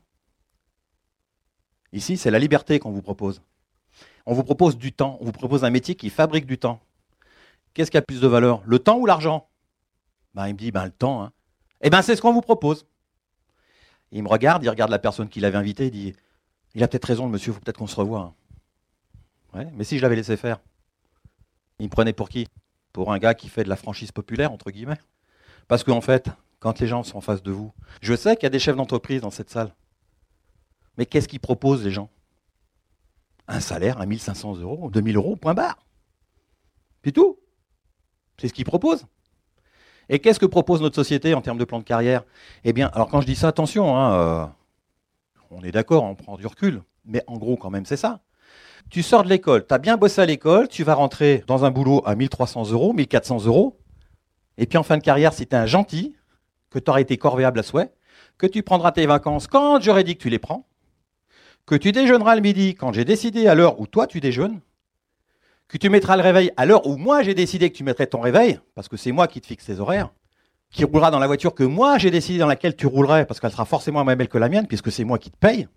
Ici, c'est la liberté qu'on vous propose. On vous propose du temps, on vous propose un métier qui fabrique du temps. Qu'est-ce qui a plus de valeur? Le temps ou l'argent? Ben, il me dit, ben, le temps. Hein. Eh bien, c'est ce qu'on vous propose. Il me regarde, il regarde la personne qui l'avait invité, il dit, il a peut-être raison, le monsieur, il faut peut-être qu'on se revoie. Hein. Ouais, mais si je l'avais laissé faire, il me prenait pour qui? Pour un gars qui fait de la franchise populaire, entre guillemets. Parce qu'en fait, quand les gens sont en face de vous, je sais qu'il y a des chefs d'entreprise dans cette salle. Mais qu'est-ce qu'ils proposent, les gens? Un salaire à mille cinq cents euros, deux mille euros, point barre. Puis tout. C'est ce qu'ils proposent. Et qu'est-ce que propose notre société en termes de plan de carrière? Eh bien, alors quand je dis ça, attention, hein, euh, on est d'accord, on prend du recul, mais en gros, quand même, c'est ça. Tu sors de l'école, tu as bien bossé à l'école, tu vas rentrer dans un boulot à mille trois cents euros, mille quatre cents euros, et puis en fin de carrière, si tu es un gentil, que tu auras été corvéable à souhait, que tu prendras tes vacances quand j'aurais dit que tu les prends, que tu déjeuneras le midi quand j'ai décidé à l'heure où toi tu déjeunes, que tu mettras le réveil à l'heure où moi j'ai décidé que tu mettrais ton réveil, parce que c'est moi qui te fixe tes horaires, qui roulera dans la voiture que moi j'ai décidé dans laquelle tu roulerais, parce qu'elle sera forcément moins belle que la mienne, puisque c'est moi qui te paye,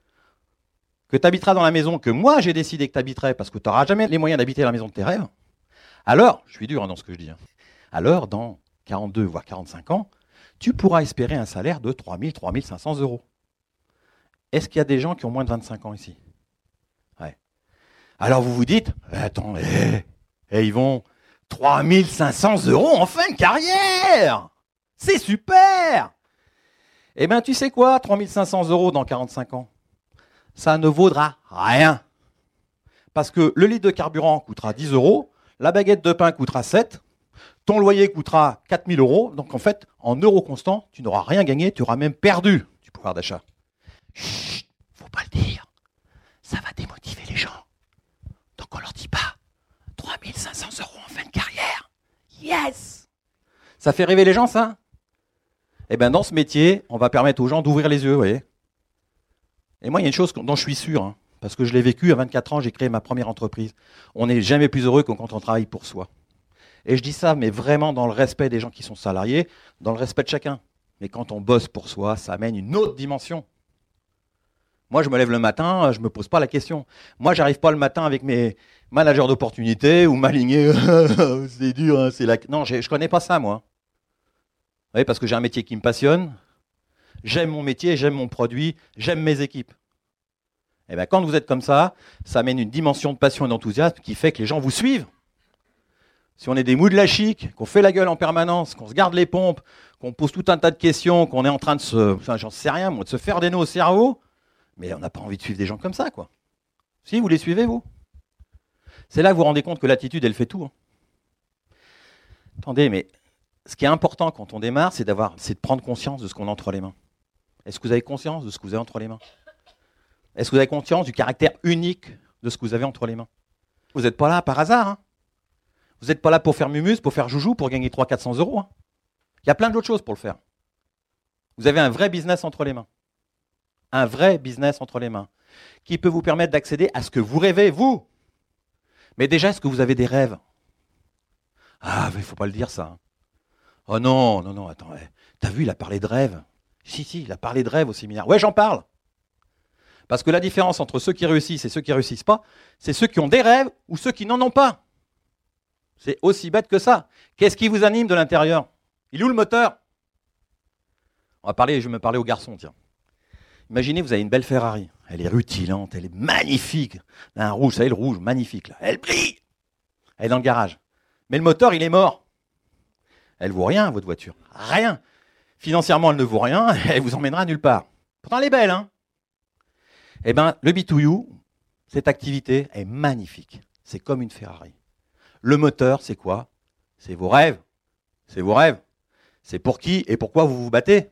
que tu habiteras dans la maison que moi j'ai décidé que tu habiterais, parce que tu n'auras jamais les moyens d'habiter la maison de tes rêves, alors, je suis dur hein, dans ce que je dis, hein, alors dans quarante-deux voire quarante-cinq ans, tu pourras espérer un salaire de trois mille, trois mille cinq cents euros. Est-ce qu'il y a des gens qui ont moins de vingt-cinq ans ici? Ouais. Alors vous vous dites, attends, eh, eh, ils vont trois mille cinq cents euros en fin de carrière. C'est super. Eh bien, tu sais quoi, trois mille cinq cents euros dans quarante-cinq ans, ça ne vaudra rien. Parce que le litre de carburant coûtera dix euros, la baguette de pain coûtera sept, ton loyer coûtera quatre mille euros. Donc en fait, en euros constants, tu n'auras rien gagné, tu auras même perdu du pouvoir d'achat. Chut, faut pas le dire. Ça va démotiver les gens. Donc on leur dit pas trois mille cinq cents euros en fin de carrière. Yes! Ça fait rêver les gens, ça? Eh bien, dans ce métier, on va permettre aux gens d'ouvrir les yeux, vous voyez. Et moi, il y a une chose dont je suis sûr, hein, parce que je l'ai vécu, à vingt-quatre ans, j'ai créé ma première entreprise. On n'est jamais plus heureux que quand on travaille pour soi. Et je dis ça, mais vraiment dans le respect des gens qui sont salariés, dans le respect de chacun. Mais quand on bosse pour soi, ça amène une autre dimension. Moi, je me lève le matin, je ne me pose pas la question. Moi, je n'arrive pas le matin avec mes managers d'opportunités ou m'aligner. C'est dur, hein, c'est la... Non, je ne connais pas ça, moi. Vous voyez, parce que j'ai un métier qui me passionne. J'aime mon métier, j'aime mon produit, j'aime mes équipes. Et bien, quand vous êtes comme ça, ça amène une dimension de passion et d'enthousiasme qui fait que les gens vous suivent. Si on est des mous de la chic, qu'on fait la gueule en permanence, qu'on se garde les pompes, qu'on pose tout un tas de questions, qu'on est en train de se... Enfin, j'en sais rien, moi, de se faire des nœuds au cerveau, mais on n'a pas envie de suivre des gens comme ça, quoi. Si, vous les suivez, vous? C'est là que vous vous rendez compte que l'attitude, elle fait tout. Hein. Attendez, mais ce qui est important quand on démarre, c'est d'avoir, c'est de prendre conscience de ce qu'on a entre les mains. Est-ce que vous avez conscience de ce que vous avez entre les mains? Est-ce que vous avez conscience du caractère unique de ce que vous avez entre les mains. Vous n'êtes pas là par hasard. Hein. Vous n'êtes pas là pour faire mumus, pour faire joujou, pour gagner trois cents à quatre cents euros. Hein. Il y a plein d'autres choses pour le faire. Vous avez un vrai business entre les mains. Un vrai business entre les mains qui peut vous permettre d'accéder à ce que vous rêvez, vous. Mais déjà, est-ce que vous avez des rêves? Ah, mais il ne faut pas le dire, ça. Oh non, non, non, attends. Eh, t'as vu, il a parlé de rêve. Si, si, il a parlé de rêve au séminaire. Ouais, j'en parle. Parce que la différence entre ceux qui réussissent et ceux qui ne réussissent pas, c'est ceux qui ont des rêves ou ceux qui n'en ont pas. C'est aussi bête que ça. Qu'est-ce qui vous anime de l'intérieur? Il est où le moteur? On va parler, je vais me parler aux garçons, tiens. Imaginez, vous avez une belle Ferrari. Elle est rutilante, elle est magnifique. Un rouge, vous savez, le rouge, magnifique. Là. Elle brille. Elle est dans le garage. Mais le moteur, il est mort. Elle ne vaut rien, votre voiture. Rien. Financièrement, elle ne vaut rien. Elle vous emmènera nulle part. Pourtant, elle est belle, hein. Eh bien, le B deux U, cette activité est magnifique. C'est comme une Ferrari. Le moteur, c'est quoi? C'est vos rêves. C'est vos rêves. C'est pour qui et pourquoi vous vous battez.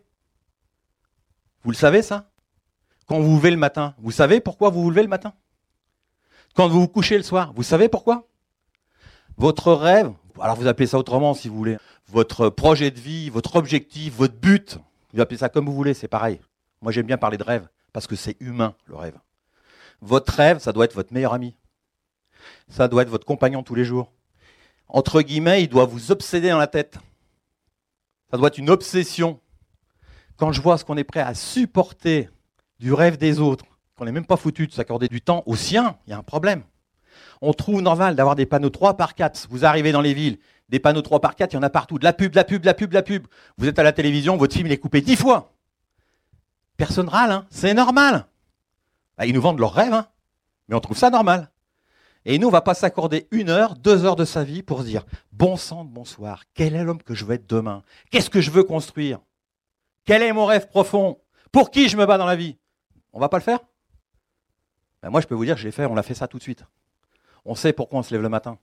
Vous le savez, ça? Quand vous vous levez le matin, vous savez pourquoi vous vous levez le matin? Quand vous vous couchez le soir, vous savez pourquoi? Votre rêve, alors vous appelez ça autrement si vous voulez, votre projet de vie, votre objectif, votre but, vous appelez ça comme vous voulez, c'est pareil. Moi, j'aime bien parler de rêve. Parce que c'est humain, le rêve. Votre rêve, ça doit être votre meilleur ami. Ça doit être votre compagnon tous les jours. Entre guillemets, il doit vous obséder dans la tête. Ça doit être une obsession. Quand je vois ce qu'on est prêt à supporter du rêve des autres, qu'on n'est même pas foutu de s'accorder du temps au sien, il y a un problème. On trouve normal d'avoir des panneaux trois par quatre. Vous arrivez dans les villes, des panneaux trois par quatre, il y en a partout. De la pub, de la pub, de la pub, de la pub. Vous êtes à la télévision, votre film il est coupé dix fois. Personne râle, hein. C'est normal. Bah, ils nous vendent leurs rêves, hein. Mais on trouve ça normal. Et nous, on ne va pas s'accorder une heure, deux heures de sa vie pour se dire « Bon sang de bonsoir, quel est l'homme que je veux être demain? Qu'est-ce que je veux construire? Quel est mon rêve profond? Pour qui je me bats dans la vie ?» On ne va pas le faire? Ben moi, je peux vous dire que je l'ai fait, on l'a fait ça tout de suite. On sait pourquoi on se lève le matin.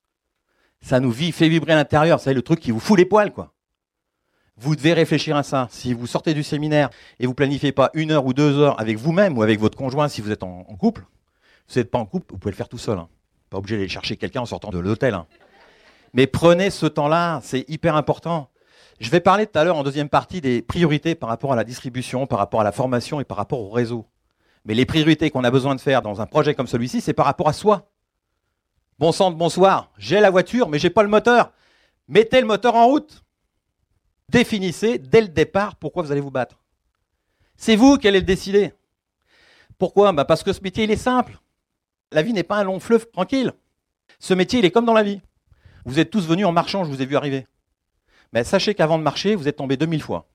Ça nous vit, fait vibrer à l'intérieur. C'est le truc qui vous fout les poils, quoi. Vous devez réfléchir à ça. Si vous sortez du séminaire et vous ne planifiez pas une heure ou deux heures avec vous-même ou avec votre conjoint si vous êtes en, en couple, si vous n'êtes pas en couple, vous pouvez le faire tout seul. Hein. Pas obligé d'aller chercher quelqu'un en sortant de l'hôtel. Hein. Mais prenez ce temps-là, c'est hyper important. Je vais parler tout à l'heure en deuxième partie des priorités par rapport à la distribution, par rapport à la formation et par rapport au réseau. Mais les priorités qu'on a besoin de faire dans un projet comme celui-ci, c'est par rapport à soi. Bon sang de bonsoir, j'ai la voiture, mais je n'ai pas le moteur. Mettez le moteur en route. Définissez dès le départ pourquoi vous allez vous battre. C'est vous qui allez le décider. Pourquoi? Bah parce que ce métier, il est simple. La vie n'est pas un long fleuve tranquille. Ce métier, il est comme dans la vie. Vous êtes tous venus en marchant, je vous ai vu arriver. Mais sachez qu'avant de marcher, vous êtes tombé deux mille fois.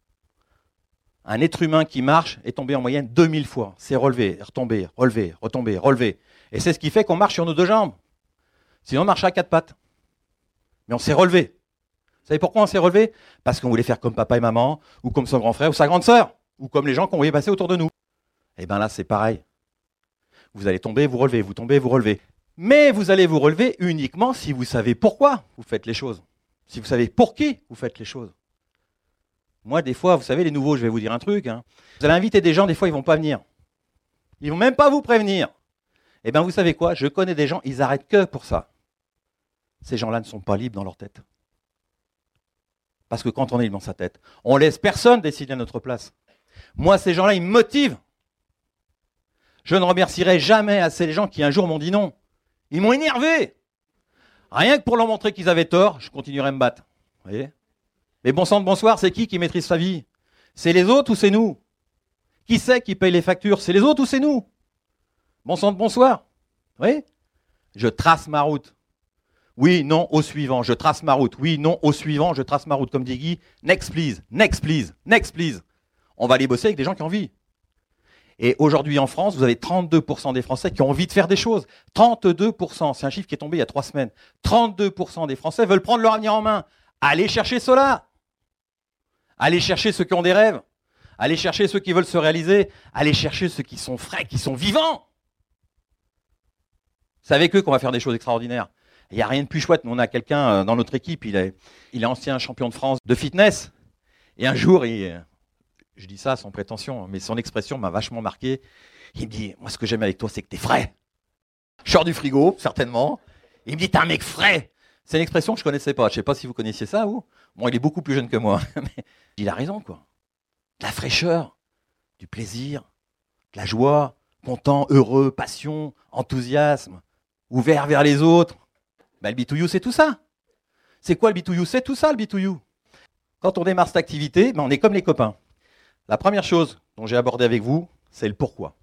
Un être humain qui marche est tombé en moyenne deux mille fois. C'est relever, retomber, relever, retomber, relever. Et c'est ce qui fait qu'on marche sur nos deux jambes. Sinon, on marche à quatre pattes. Mais on s'est relevé. Vous savez pourquoi on s'est relevé? Parce qu'on voulait faire comme papa et maman, ou comme son grand frère, ou sa grande sœur, ou comme les gens qu'on voyait passer autour de nous. Et bien là, c'est pareil. Vous allez tomber, vous relevez, vous tombez, vous relevez. Mais vous allez vous relever uniquement si vous savez pourquoi vous faites les choses. Si vous savez pour qui vous faites les choses. Moi, des fois, vous savez, les nouveaux, je vais vous dire un truc. Hein. Vous allez inviter des gens, des fois, ils ne vont pas venir. Ils ne vont même pas vous prévenir. Eh bien, vous savez quoi? Je connais des gens, ils arrêtent que pour ça. Ces gens-là ne sont pas libres dans leur tête. Parce que quand on est libre dans sa tête, on ne laisse personne décider à notre place. Moi, ces gens-là, ils me motivent. Je ne remercierai jamais assez les gens qui un jour m'ont dit non. Ils m'ont énervé. Rien que pour leur montrer qu'ils avaient tort, je continuerai à me battre. Vous voyez? Mais bon sang de bonsoir, c'est qui qui maîtrise sa vie? C'est les autres ou c'est nous? Qui c'est qui paye les factures? C'est les autres ou c'est nous? Bon sang de bonsoir. Vous voyez? Je trace ma route. Oui, non, au suivant, je trace ma route. Oui, non, au suivant, je trace ma route. Comme dit Guy, next please, next please, next please. On va aller bosser avec des gens qui ont envie. Et aujourd'hui en France, vous avez trente-deux pour cent des Français qui ont envie de faire des choses. trente-deux pour cent, c'est un chiffre qui est tombé il y a trois semaines. trente-deux pour cent des Français veulent prendre leur avenir en main. Allez chercher cela. Allez chercher ceux qui ont des rêves. Allez chercher ceux qui veulent se réaliser. Allez chercher ceux qui sont frais, qui sont vivants. C'est avec eux qu'on va faire des choses extraordinaires. Il n'y a rien de plus chouette. Nous, on a quelqu'un dans notre équipe, il est, il est ancien champion de France de fitness. Et un jour, il, je dis ça sans prétention, mais son expression m'a vachement marqué. Il me dit, moi, ce que j'aime avec toi, c'est que tu es frais. Je sors du frigo, certainement. Il me dit, t'es un mec frais. C'est une expression que je connaissais pas. Je sais pas si vous connaissiez ça, vous. Bon, il est beaucoup plus jeune que moi. Mais il a raison, quoi. De la fraîcheur, du plaisir, de la joie, content, heureux, passion, enthousiasme, ouvert vers les autres. Ben, le B deux U, c'est tout ça. C'est quoi le B deux U? C'est tout ça, le B deux U. Quand on démarre cette activité, ben, on est comme les copains. La première chose dont j'ai abordé avec vous, c'est le pourquoi.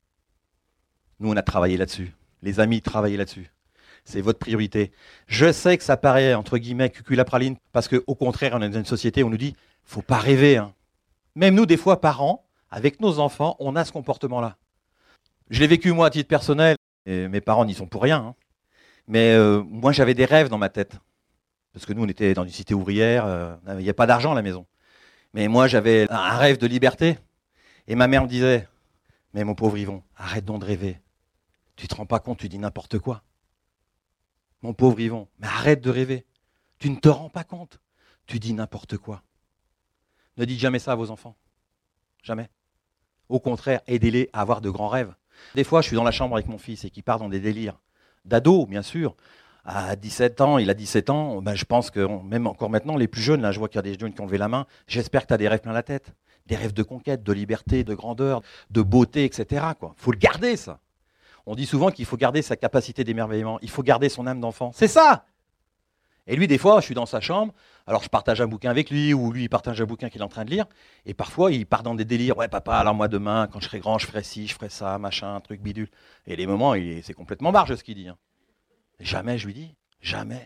Nous, on a travaillé là-dessus. Les amis travaillaient là-dessus. C'est votre priorité. Je sais que ça paraît, entre guillemets, cuculapraline, parce qu'au contraire, on est dans une société où on nous dit, faut pas rêver. Hein. Même nous, des fois, parents, avec nos enfants, on a ce comportement-là. Je l'ai vécu, moi, à titre personnel, et mes parents n'y sont pour rien. Hein. Mais euh, moi, j'avais des rêves dans ma tête. Parce que nous, on était dans une cité ouvrière, euh, il n'y a pas d'argent à la maison. Mais moi, j'avais un rêve de liberté. Et ma mère me disait, mais mon pauvre Yvon, arrête donc de rêver. Tu te rends pas compte, tu dis n'importe quoi. Mon pauvre Yvon, mais arrête de rêver. Tu ne te rends pas compte, tu dis n'importe quoi. Ne dites jamais ça à vos enfants. Jamais. Au contraire, aidez-les à avoir de grands rêves. Des fois, je suis dans la chambre avec mon fils et qui part dans des délires. D'ado, bien sûr. À dix-sept ans, il a dix-sept ans, ben je pense que même encore maintenant, les plus jeunes, là, je vois qu'il y a des jeunes qui ont levé la main, j'espère que tu as des rêves plein la tête. Des rêves de conquête, de liberté, de grandeur, de beauté, et cetera. Il faut le garder, ça. On dit souvent qu'il faut garder sa capacité d'émerveillement. Il faut garder son âme d'enfant. C'est ça. Et lui, des fois, je suis dans sa chambre, alors je partage un bouquin avec lui, ou lui, il partage un bouquin qu'il est en train de lire, et parfois, il part dans des délires. Ouais, papa, alors moi, demain, quand je serai grand, je ferai ci, je ferai ça, machin, truc bidule. Et les moments, c'est complètement barge, ce qu'il dit. Hein. Jamais, je lui dis. Jamais.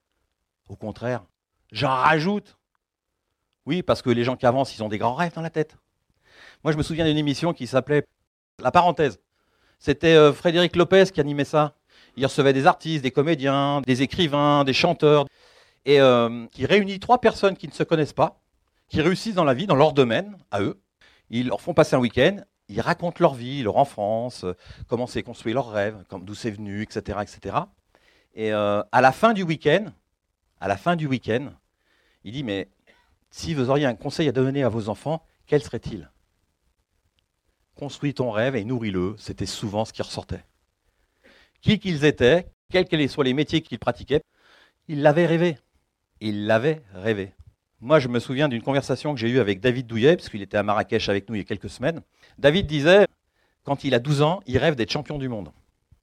Au contraire, j'en rajoute. Oui, parce que les gens qui avancent, ils ont des grands rêves dans la tête. Moi, je me souviens d'une émission qui s'appelait La Parenthèse. C'était euh, Frédéric Lopez qui animait ça. Il recevait des artistes, des comédiens, des écrivains, des chanteurs, et euh, qui réunit trois personnes qui ne se connaissent pas, qui réussissent dans la vie, dans leur domaine, à eux. Ils leur font passer un week-end, ils racontent leur vie, leur enfance, euh, comment s'est construit leur rêve, d'où c'est venu, et cetera, et cetera. Et euh, à la fin du week-end, à la fin du week-end, il dit, mais si vous auriez un conseil à donner à vos enfants, quel serait-il? Construis ton rêve et nourris-le, c'était souvent ce qui ressortait. Qui qu'ils étaient, quels que soient les métiers qu'ils pratiquaient, ils l'avaient rêvé. Ils l'avaient rêvé. Moi, je me souviens d'une conversation que j'ai eue avec David Douillet, parce qu'il était à Marrakech avec nous il y a quelques semaines. David disait, quand il a douze ans, il rêve d'être champion du monde.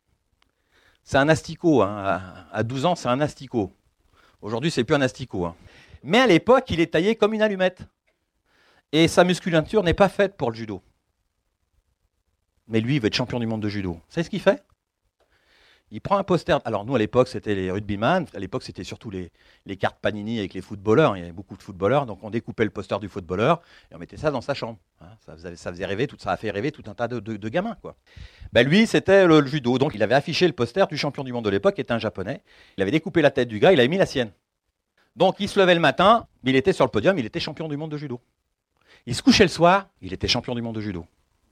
C'est un asticot, hein. À douze ans, c'est un asticot. Aujourd'hui, c'est plus un asticot. Hein. Mais à l'époque, il est taillé comme une allumette. Et sa musculature n'est pas faite pour le judo. Mais lui, il veut être champion du monde de judo. Vous savez ce qu'il fait? Il prend un poster. Alors nous, à l'époque, c'était les rugbyman. À l'époque, c'était surtout les, les cartes Panini avec les footballeurs. Il y avait beaucoup de footballeurs. Donc on découpait le poster du footballeur et on mettait ça dans sa chambre. Hein, ça, faisait, ça faisait rêver, tout, ça a fait rêver tout un tas de, de, de gamins. Quoi. Ben lui, c'était le, le judo. Donc il avait affiché le poster du champion du monde de l'époque, qui était un japonais. Il avait découpé la tête du gars, il avait mis la sienne. Donc il se levait le matin, il était sur le podium, il était champion du monde de judo. Il se couchait le soir, il était champion du monde de judo.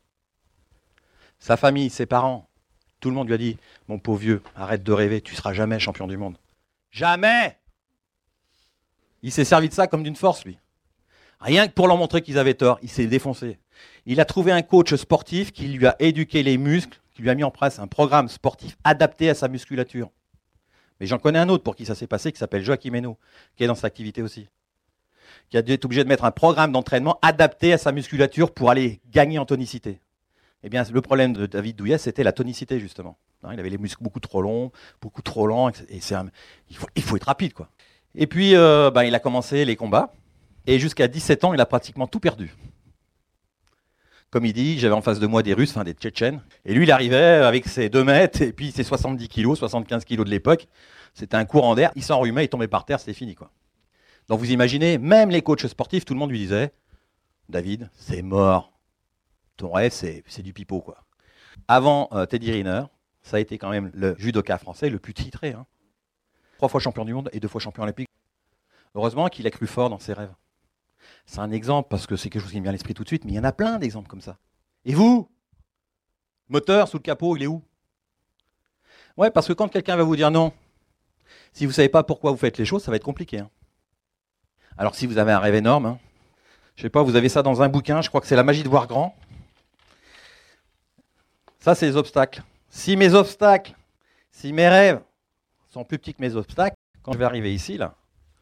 Sa famille, ses parents, tout le monde lui a dit « Mon pauvre vieux, arrête de rêver, tu ne seras jamais champion du monde. » Jamais. Il s'est servi de ça comme d'une force, lui. Rien que pour leur montrer qu'ils avaient tort, il s'est défoncé. Il a trouvé un coach sportif qui lui a éduqué les muscles, qui lui a mis en place un programme sportif adapté à sa musculature. Mais j'en connais un autre pour qui ça s'est passé, qui s'appelle Joachim Hainaut, qui est dans cette activité aussi. Qui a été obligé de mettre un programme d'entraînement adapté à sa musculature pour aller gagner en tonicité. Eh bien, le problème de David Douillet, c'était la tonicité, justement. Il avait les muscles beaucoup trop longs, beaucoup trop lents, et c'est un... il, faut, il faut être rapide, quoi. Et puis, euh, ben, il a commencé les combats, et jusqu'à dix-sept ans, il a pratiquement tout perdu. Comme il dit, j'avais en face de moi des Russes, enfin des Tchétchènes, et lui, il arrivait avec ses deux mètres, et puis ses soixante-dix kilos, soixante-quinze kilos de l'époque. C'était un courant d'air, il s'enrhumait, il tombait par terre, c'était fini, quoi. Donc vous imaginez, même les coachs sportifs, tout le monde lui disait, David, c'est mort. Ton rêve, c'est, c'est du pipeau, quoi. Avant euh, Teddy Riner, ça a été quand même le judoka français le plus titré. Hein. Trois fois champion du monde et deux fois champion olympique. Heureusement qu'il a cru fort dans ses rêves. C'est un exemple, parce que c'est quelque chose qui me vient à l'esprit tout de suite, mais il y en a plein d'exemples comme ça. Et vous? Moteur sous le capot, il est où? Ouais, parce que quand quelqu'un va vous dire non, si vous ne savez pas pourquoi vous faites les choses, ça va être compliqué. Hein. Alors si vous avez un rêve énorme, hein, je ne sais pas, vous avez ça dans un bouquin, je crois que c'est La magie de voir grand. Ça, c'est les obstacles. Si mes obstacles, Si mes rêves sont plus petits que mes obstacles, quand je vais arriver ici, là,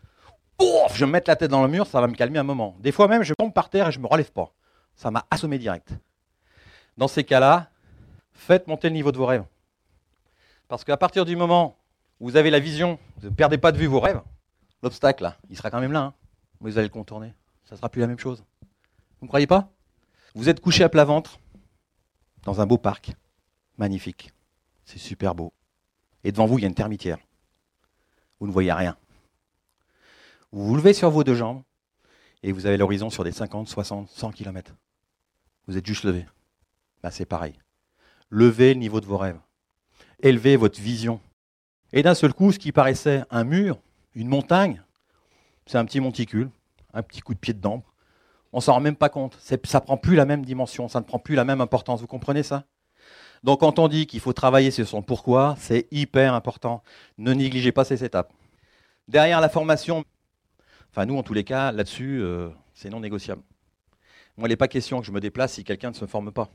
ouf, je vais me mettre la tête dans le mur, ça va me calmer un moment. Des fois même, je tombe par terre et je ne me relève pas. Ça m'a assommé direct. Dans ces cas-là, faites monter le niveau de vos rêves. Parce qu'à partir du moment où vous avez la vision, vous ne perdez pas de vue vos rêves, l'obstacle, là, il sera quand même là, hein, mais vous allez le contourner. Ça ne sera plus la même chose. Vous ne croyez pas? Vous êtes couché à plat ventre dans un beau parc, magnifique. C'est super beau. Et devant vous, il y a une termitière. Vous ne voyez rien. Vous vous levez sur vos deux jambes et vous avez l'horizon sur des cinquante, soixante, cent kilomètres. Vous êtes juste levé. Ben, c'est pareil. Levez le niveau de vos rêves. Élevez votre vision. Et d'un seul coup, ce qui paraissait un mur, une montagne, c'est un petit monticule, un petit coup de pied dedans. On ne s'en rend même pas compte. C'est, ça ne prend plus la même dimension, ça ne prend plus la même importance. Vous comprenez ça? Donc quand on dit qu'il faut travailler sur son pourquoi, c'est hyper important. Ne négligez pas ces étapes. Derrière la formation, enfin nous en tous les cas, là-dessus, euh, c'est non négociable. Moi, il n'est pas question que je me déplace si quelqu'un ne se forme pas.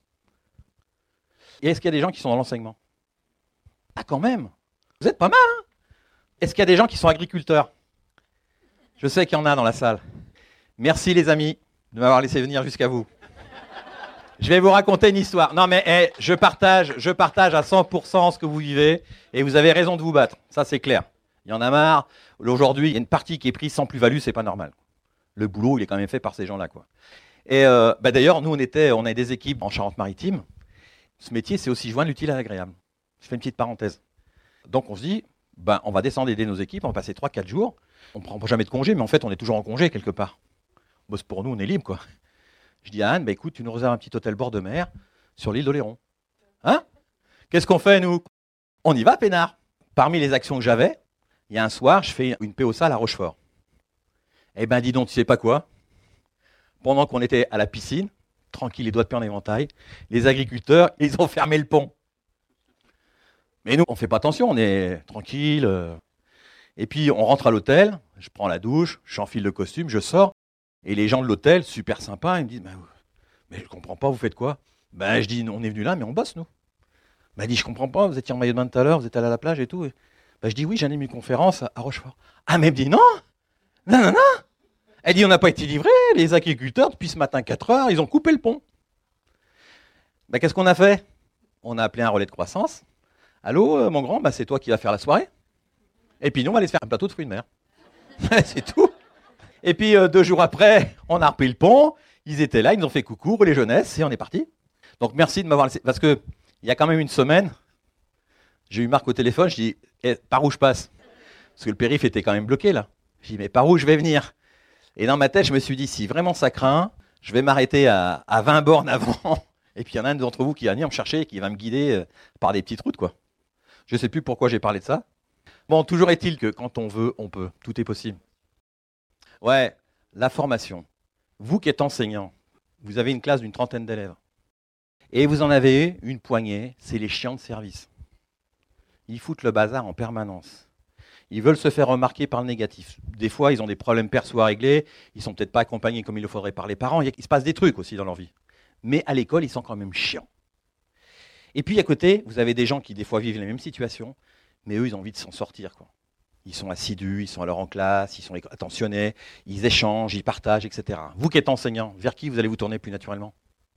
Et est-ce qu'il y a des gens qui sont dans l'enseignement? Ah quand même! Vous êtes pas mal, hein? Est-ce qu'il y a des gens qui sont agriculteurs? Je sais qu'il y en a dans la salle. Merci les amis de m'avoir laissé venir jusqu'à vous. Je vais vous raconter une histoire. Non mais hey, je partage, je partage à cent pour cent ce que vous vivez et vous avez raison de vous battre. Ça c'est clair. Il y en a marre. Aujourd'hui, il y a une partie qui est prise sans plus-value, c'est pas normal. Le boulot, il est quand même fait par ces gens-là, quoi. Et euh, bah d'ailleurs, nous on était, on a des équipes en Charente-Maritime. Ce métier, c'est aussi joindre l'utile à l'agréable. Je fais une petite parenthèse. Donc on se dit, ben, on va descendre aider nos équipes, on va passer trois quatre jours. On ne prend jamais de congé, mais en fait, on est toujours en congé quelque part. Bon, pour nous, on est libre, quoi. Je dis à Anne, bah, écoute, tu nous réserves un petit hôtel bord de mer sur l'île d'Oléron. Hein? Qu'est-ce qu'on fait, nous? On y va, peinard. Parmi les actions que j'avais, il y a un soir, je fais une P O S A à La Rochefort. Eh ben, dis donc, tu sais pas quoi? Pendant qu'on était à la piscine, tranquille, les doigts de pied en éventail, les agriculteurs, ils ont fermé le pont. Mais nous, on ne fait pas attention, on est tranquille. Et puis, on rentre à l'hôtel, je prends la douche, j'enfile le costume, je sors. Et les gens de l'hôtel, super sympas, ils me disent bah, « Mais je ne comprends pas, vous faites quoi ?» Ben, je dis « On est venu là, mais on bosse, nous. » Ben, elle dit « Je ne comprends pas, vous étiez en maillot de bain tout à l'heure, vous êtes allé à la plage et tout. » Ben, je dis « Oui, j'anime une conférence à Rochefort. » Ah, mais elle me dit « Non, non, non, non. » Elle dit « On n'a pas été livrés, les agriculteurs, depuis ce matin quatre heures, ils ont coupé le pont. » Ben, qu'est-ce qu'on a fait? On a appelé un relais de croissance. « Allô, euh, mon grand, ben, c'est toi qui vas faire la soirée. » Et puis nous, on va aller se faire un plateau de fruits de mer. C'est tout. Et puis euh, deux jours après, on a repris le pont, ils étaient là, ils nous ont fait coucou, les jeunesses, et on est parti. Donc merci de m'avoir laissé, parce qu'il y a quand même une semaine, j'ai eu Marc au téléphone, je dis eh, par où je passe? Parce que le périph' était quand même bloqué là. Je dis mais par où je vais venir? Et dans ma tête, je me suis dit si vraiment ça craint, je vais m'arrêter à, à vingt bornes avant, et puis il y en a un d'entre vous qui va venir me chercher et qui va me guider euh, par des petites routes, quoi. Je ne sais plus pourquoi j'ai parlé de ça. Bon, toujours est-il que quand on veut, on peut. Tout est possible. Ouais, la formation. Vous qui êtes enseignant, vous avez une classe d'une trentaine d'élèves. Et vous en avez une poignée, c'est les chiens de service. Ils foutent le bazar en permanence. Ils veulent se faire remarquer par le négatif. Des fois, ils ont des problèmes perso à régler, ils ne sont peut-être pas accompagnés comme il le faudrait par les parents, il se passe des trucs aussi dans leur vie. Mais à l'école, ils sont quand même chiants. Et puis à côté, vous avez des gens qui des fois vivent la même situation, mais eux, ils ont envie de s'en sortir, quoi. Ils sont assidus, ils sont alors en classe, ils sont attentionnés, ils échangent, ils partagent, et cetera. Vous qui êtes enseignant, vers qui vous allez vous tourner plus naturellement?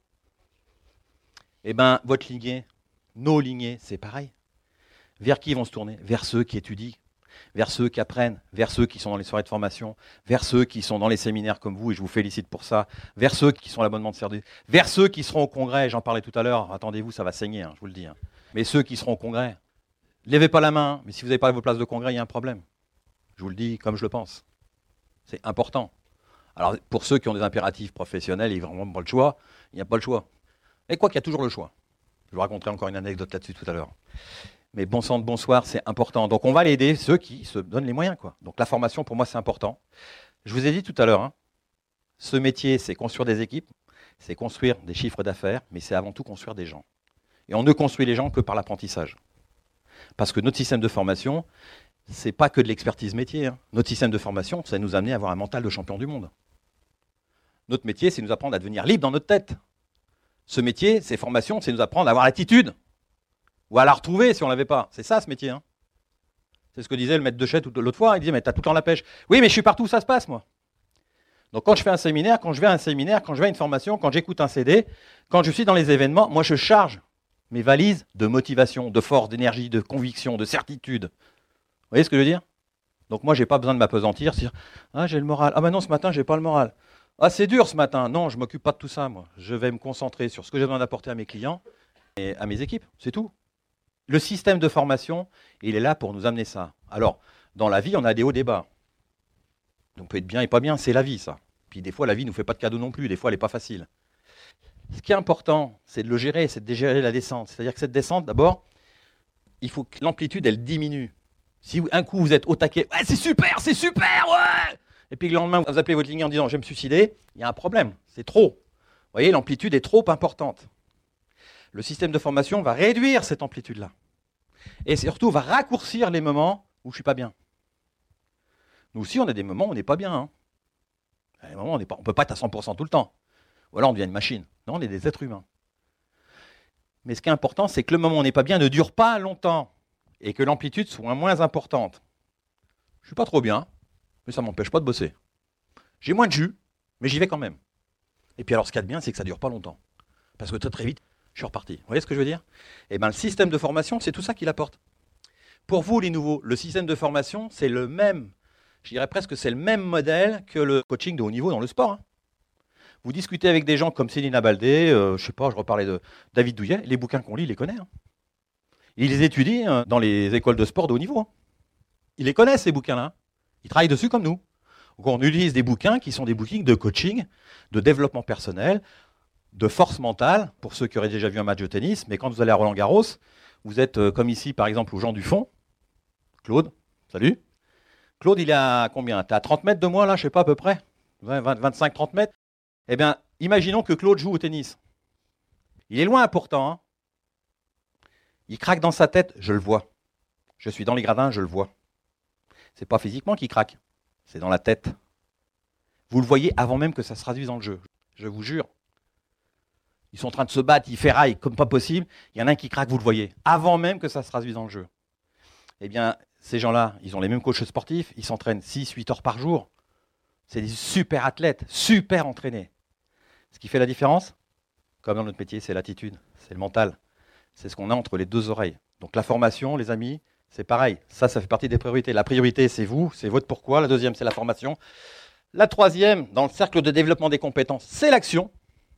Eh bien, votre lignée, nos lignées, c'est pareil. Vers qui ils vont se tourner? Vers ceux qui étudient, vers ceux qui apprennent, vers ceux qui sont dans les soirées de formation, vers ceux qui sont dans les séminaires comme vous, et je vous félicite pour ça, vers ceux qui sont à l'abonnement de C R D, vers ceux qui seront au congrès, j'en parlais tout à l'heure, attendez-vous, ça va saigner, hein, je vous le dis. Hein. Mais ceux qui seront au congrès, levez pas la main, mais si vous n'avez pas vos places de congrès, il y a un problème. Je vous le dis comme je le pense. C'est important. Alors, pour ceux qui ont des impératifs professionnels et vraiment pas le choix, il n'y a pas le choix. Et quoi qu'il y a toujours le choix. Je vous raconterai encore une anecdote là-dessus tout à l'heure. Mais bon sang de bonsoir, c'est important. Donc, on va l'aider, ceux qui se donnent les moyens, quoi. Donc, la formation, pour moi, c'est important. Je vous ai dit tout à l'heure, hein, ce métier, c'est construire des équipes, c'est construire des chiffres d'affaires, mais c'est avant tout construire des gens. Et on ne construit les gens que par l'apprentissage. Parce que notre système de formation, c'est pas que de l'expertise métier. Hein. Notre système de formation, ça nous a amené à avoir un mental de champion du monde. Notre métier, c'est nous apprendre à devenir libre dans notre tête. Ce métier, ces formations, c'est nous apprendre à avoir l'attitude. Vous Ou à la retrouver si on ne l'avait pas. C'est ça ce métier. Hein. C'est ce que disait le maître de chais l'autre fois. Il disait, mais t'as tout le temps la pêche. Oui, mais je suis partout où ça se passe, moi. Donc quand je fais un séminaire, quand je vais à un séminaire, quand je vais à une formation, quand j'écoute un C D, quand je suis dans les événements, moi je charge mes valises de motivation, de force, d'énergie, de conviction, de certitude. Vous voyez ce que je veux dire? Donc moi, je n'ai pas besoin de m'apesantir, dire ah, j'ai le moral. Ah ben non, ce matin, je n'ai pas le moral. Ah, c'est dur ce matin. Non, je ne m'occupe pas de tout ça, moi. Je vais me concentrer sur ce que j'ai besoin d'apporter à mes clients et à mes équipes. C'est tout. Le système de formation, il est là pour nous amener ça. Alors, dans la vie, on a des hauts, des bas. On peut être bien et pas bien, c'est la vie, ça. Puis des fois, la vie ne nous fait pas de cadeaux non plus. Des fois, elle n'est pas facile. Ce qui est important, c'est de le gérer, c'est de gérer la descente. C'est-à-dire que cette descente, d'abord, il faut que l'amplitude, elle diminue. Si un coup, vous êtes au taquet, ouais, c'est super, c'est super, ouais. Et puis le lendemain, vous appelez votre ligne en disant, je vais me suicider, il y a un problème, c'est trop. Vous voyez, l'amplitude est trop importante. Le système de formation va réduire cette amplitude-là. Et surtout, va raccourcir les moments où je ne suis pas bien. Nous aussi, on a des moments où on n'est pas bien. Hein. À des moments, on ne peut pas être à cent pour cent tout le temps. Ou alors, on devient une machine. Non, on est des êtres humains. Mais ce qui est important, c'est que le moment où on n'est pas bien ne dure pas longtemps et que l'amplitude soit moins importante. Je ne suis pas trop bien, mais ça ne m'empêche pas de bosser. J'ai moins de jus, mais j'y vais quand même. Et puis alors, ce qu'il y a de bien, c'est que ça ne dure pas longtemps. Parce que très très vite, je suis reparti. Vous voyez ce que je veux dire? Eh bien, le système de formation, c'est tout ça qu'il apporte. Pour vous, les nouveaux, le système de formation, c'est le même, je dirais presque que c'est le même modèle que le coaching de haut niveau dans le sport. Hein. Vous discutez avec des gens comme Céline Baldé, euh, je ne sais pas, je reparlais de David Douillet, les bouquins qu'on lit, il les connaît. Hein. Il les étudie hein, dans les écoles de sport de haut niveau. Hein. Il les connaît, ces bouquins-là. Il travaille dessus comme nous. Donc on utilise des bouquins qui sont des bouquins de coaching, de développement personnel, de force mentale, pour ceux qui auraient déjà vu un match de tennis. Mais quand vous allez à Roland-Garros, vous êtes euh, comme ici, par exemple, aux gens du fond. Claude, salut. Claude, il est à combien? Tu es à trente mètres de moi, là, je ne sais pas, à peu près vingt, vingt-cinq, trente mètres. Eh bien, imaginons que Claude joue au tennis. Il est loin pourtant. Hein. Il craque dans sa tête, je le vois. Je suis dans les gradins, je le vois. Ce n'est pas physiquement qu'il craque, c'est dans la tête. Vous le voyez avant même que ça se traduise dans le jeu. Je vous jure. Ils sont en train de se battre, ils ferraillent comme pas possible. Il y en a un qui craque, vous le voyez, avant même que ça se traduise dans le jeu. Eh bien, ces gens-là, ils ont les mêmes coachs sportifs, ils s'entraînent six huit heures par jour. C'est des super athlètes, super entraînés. Ce qui fait la différence, comme dans notre métier, c'est l'attitude, c'est le mental. C'est ce qu'on a entre les deux oreilles. Donc la formation, les amis, c'est pareil. Ça, ça fait partie des priorités. La priorité, c'est vous, c'est votre pourquoi. La deuxième, c'est la formation. La troisième, dans le cercle de développement des compétences, c'est l'action.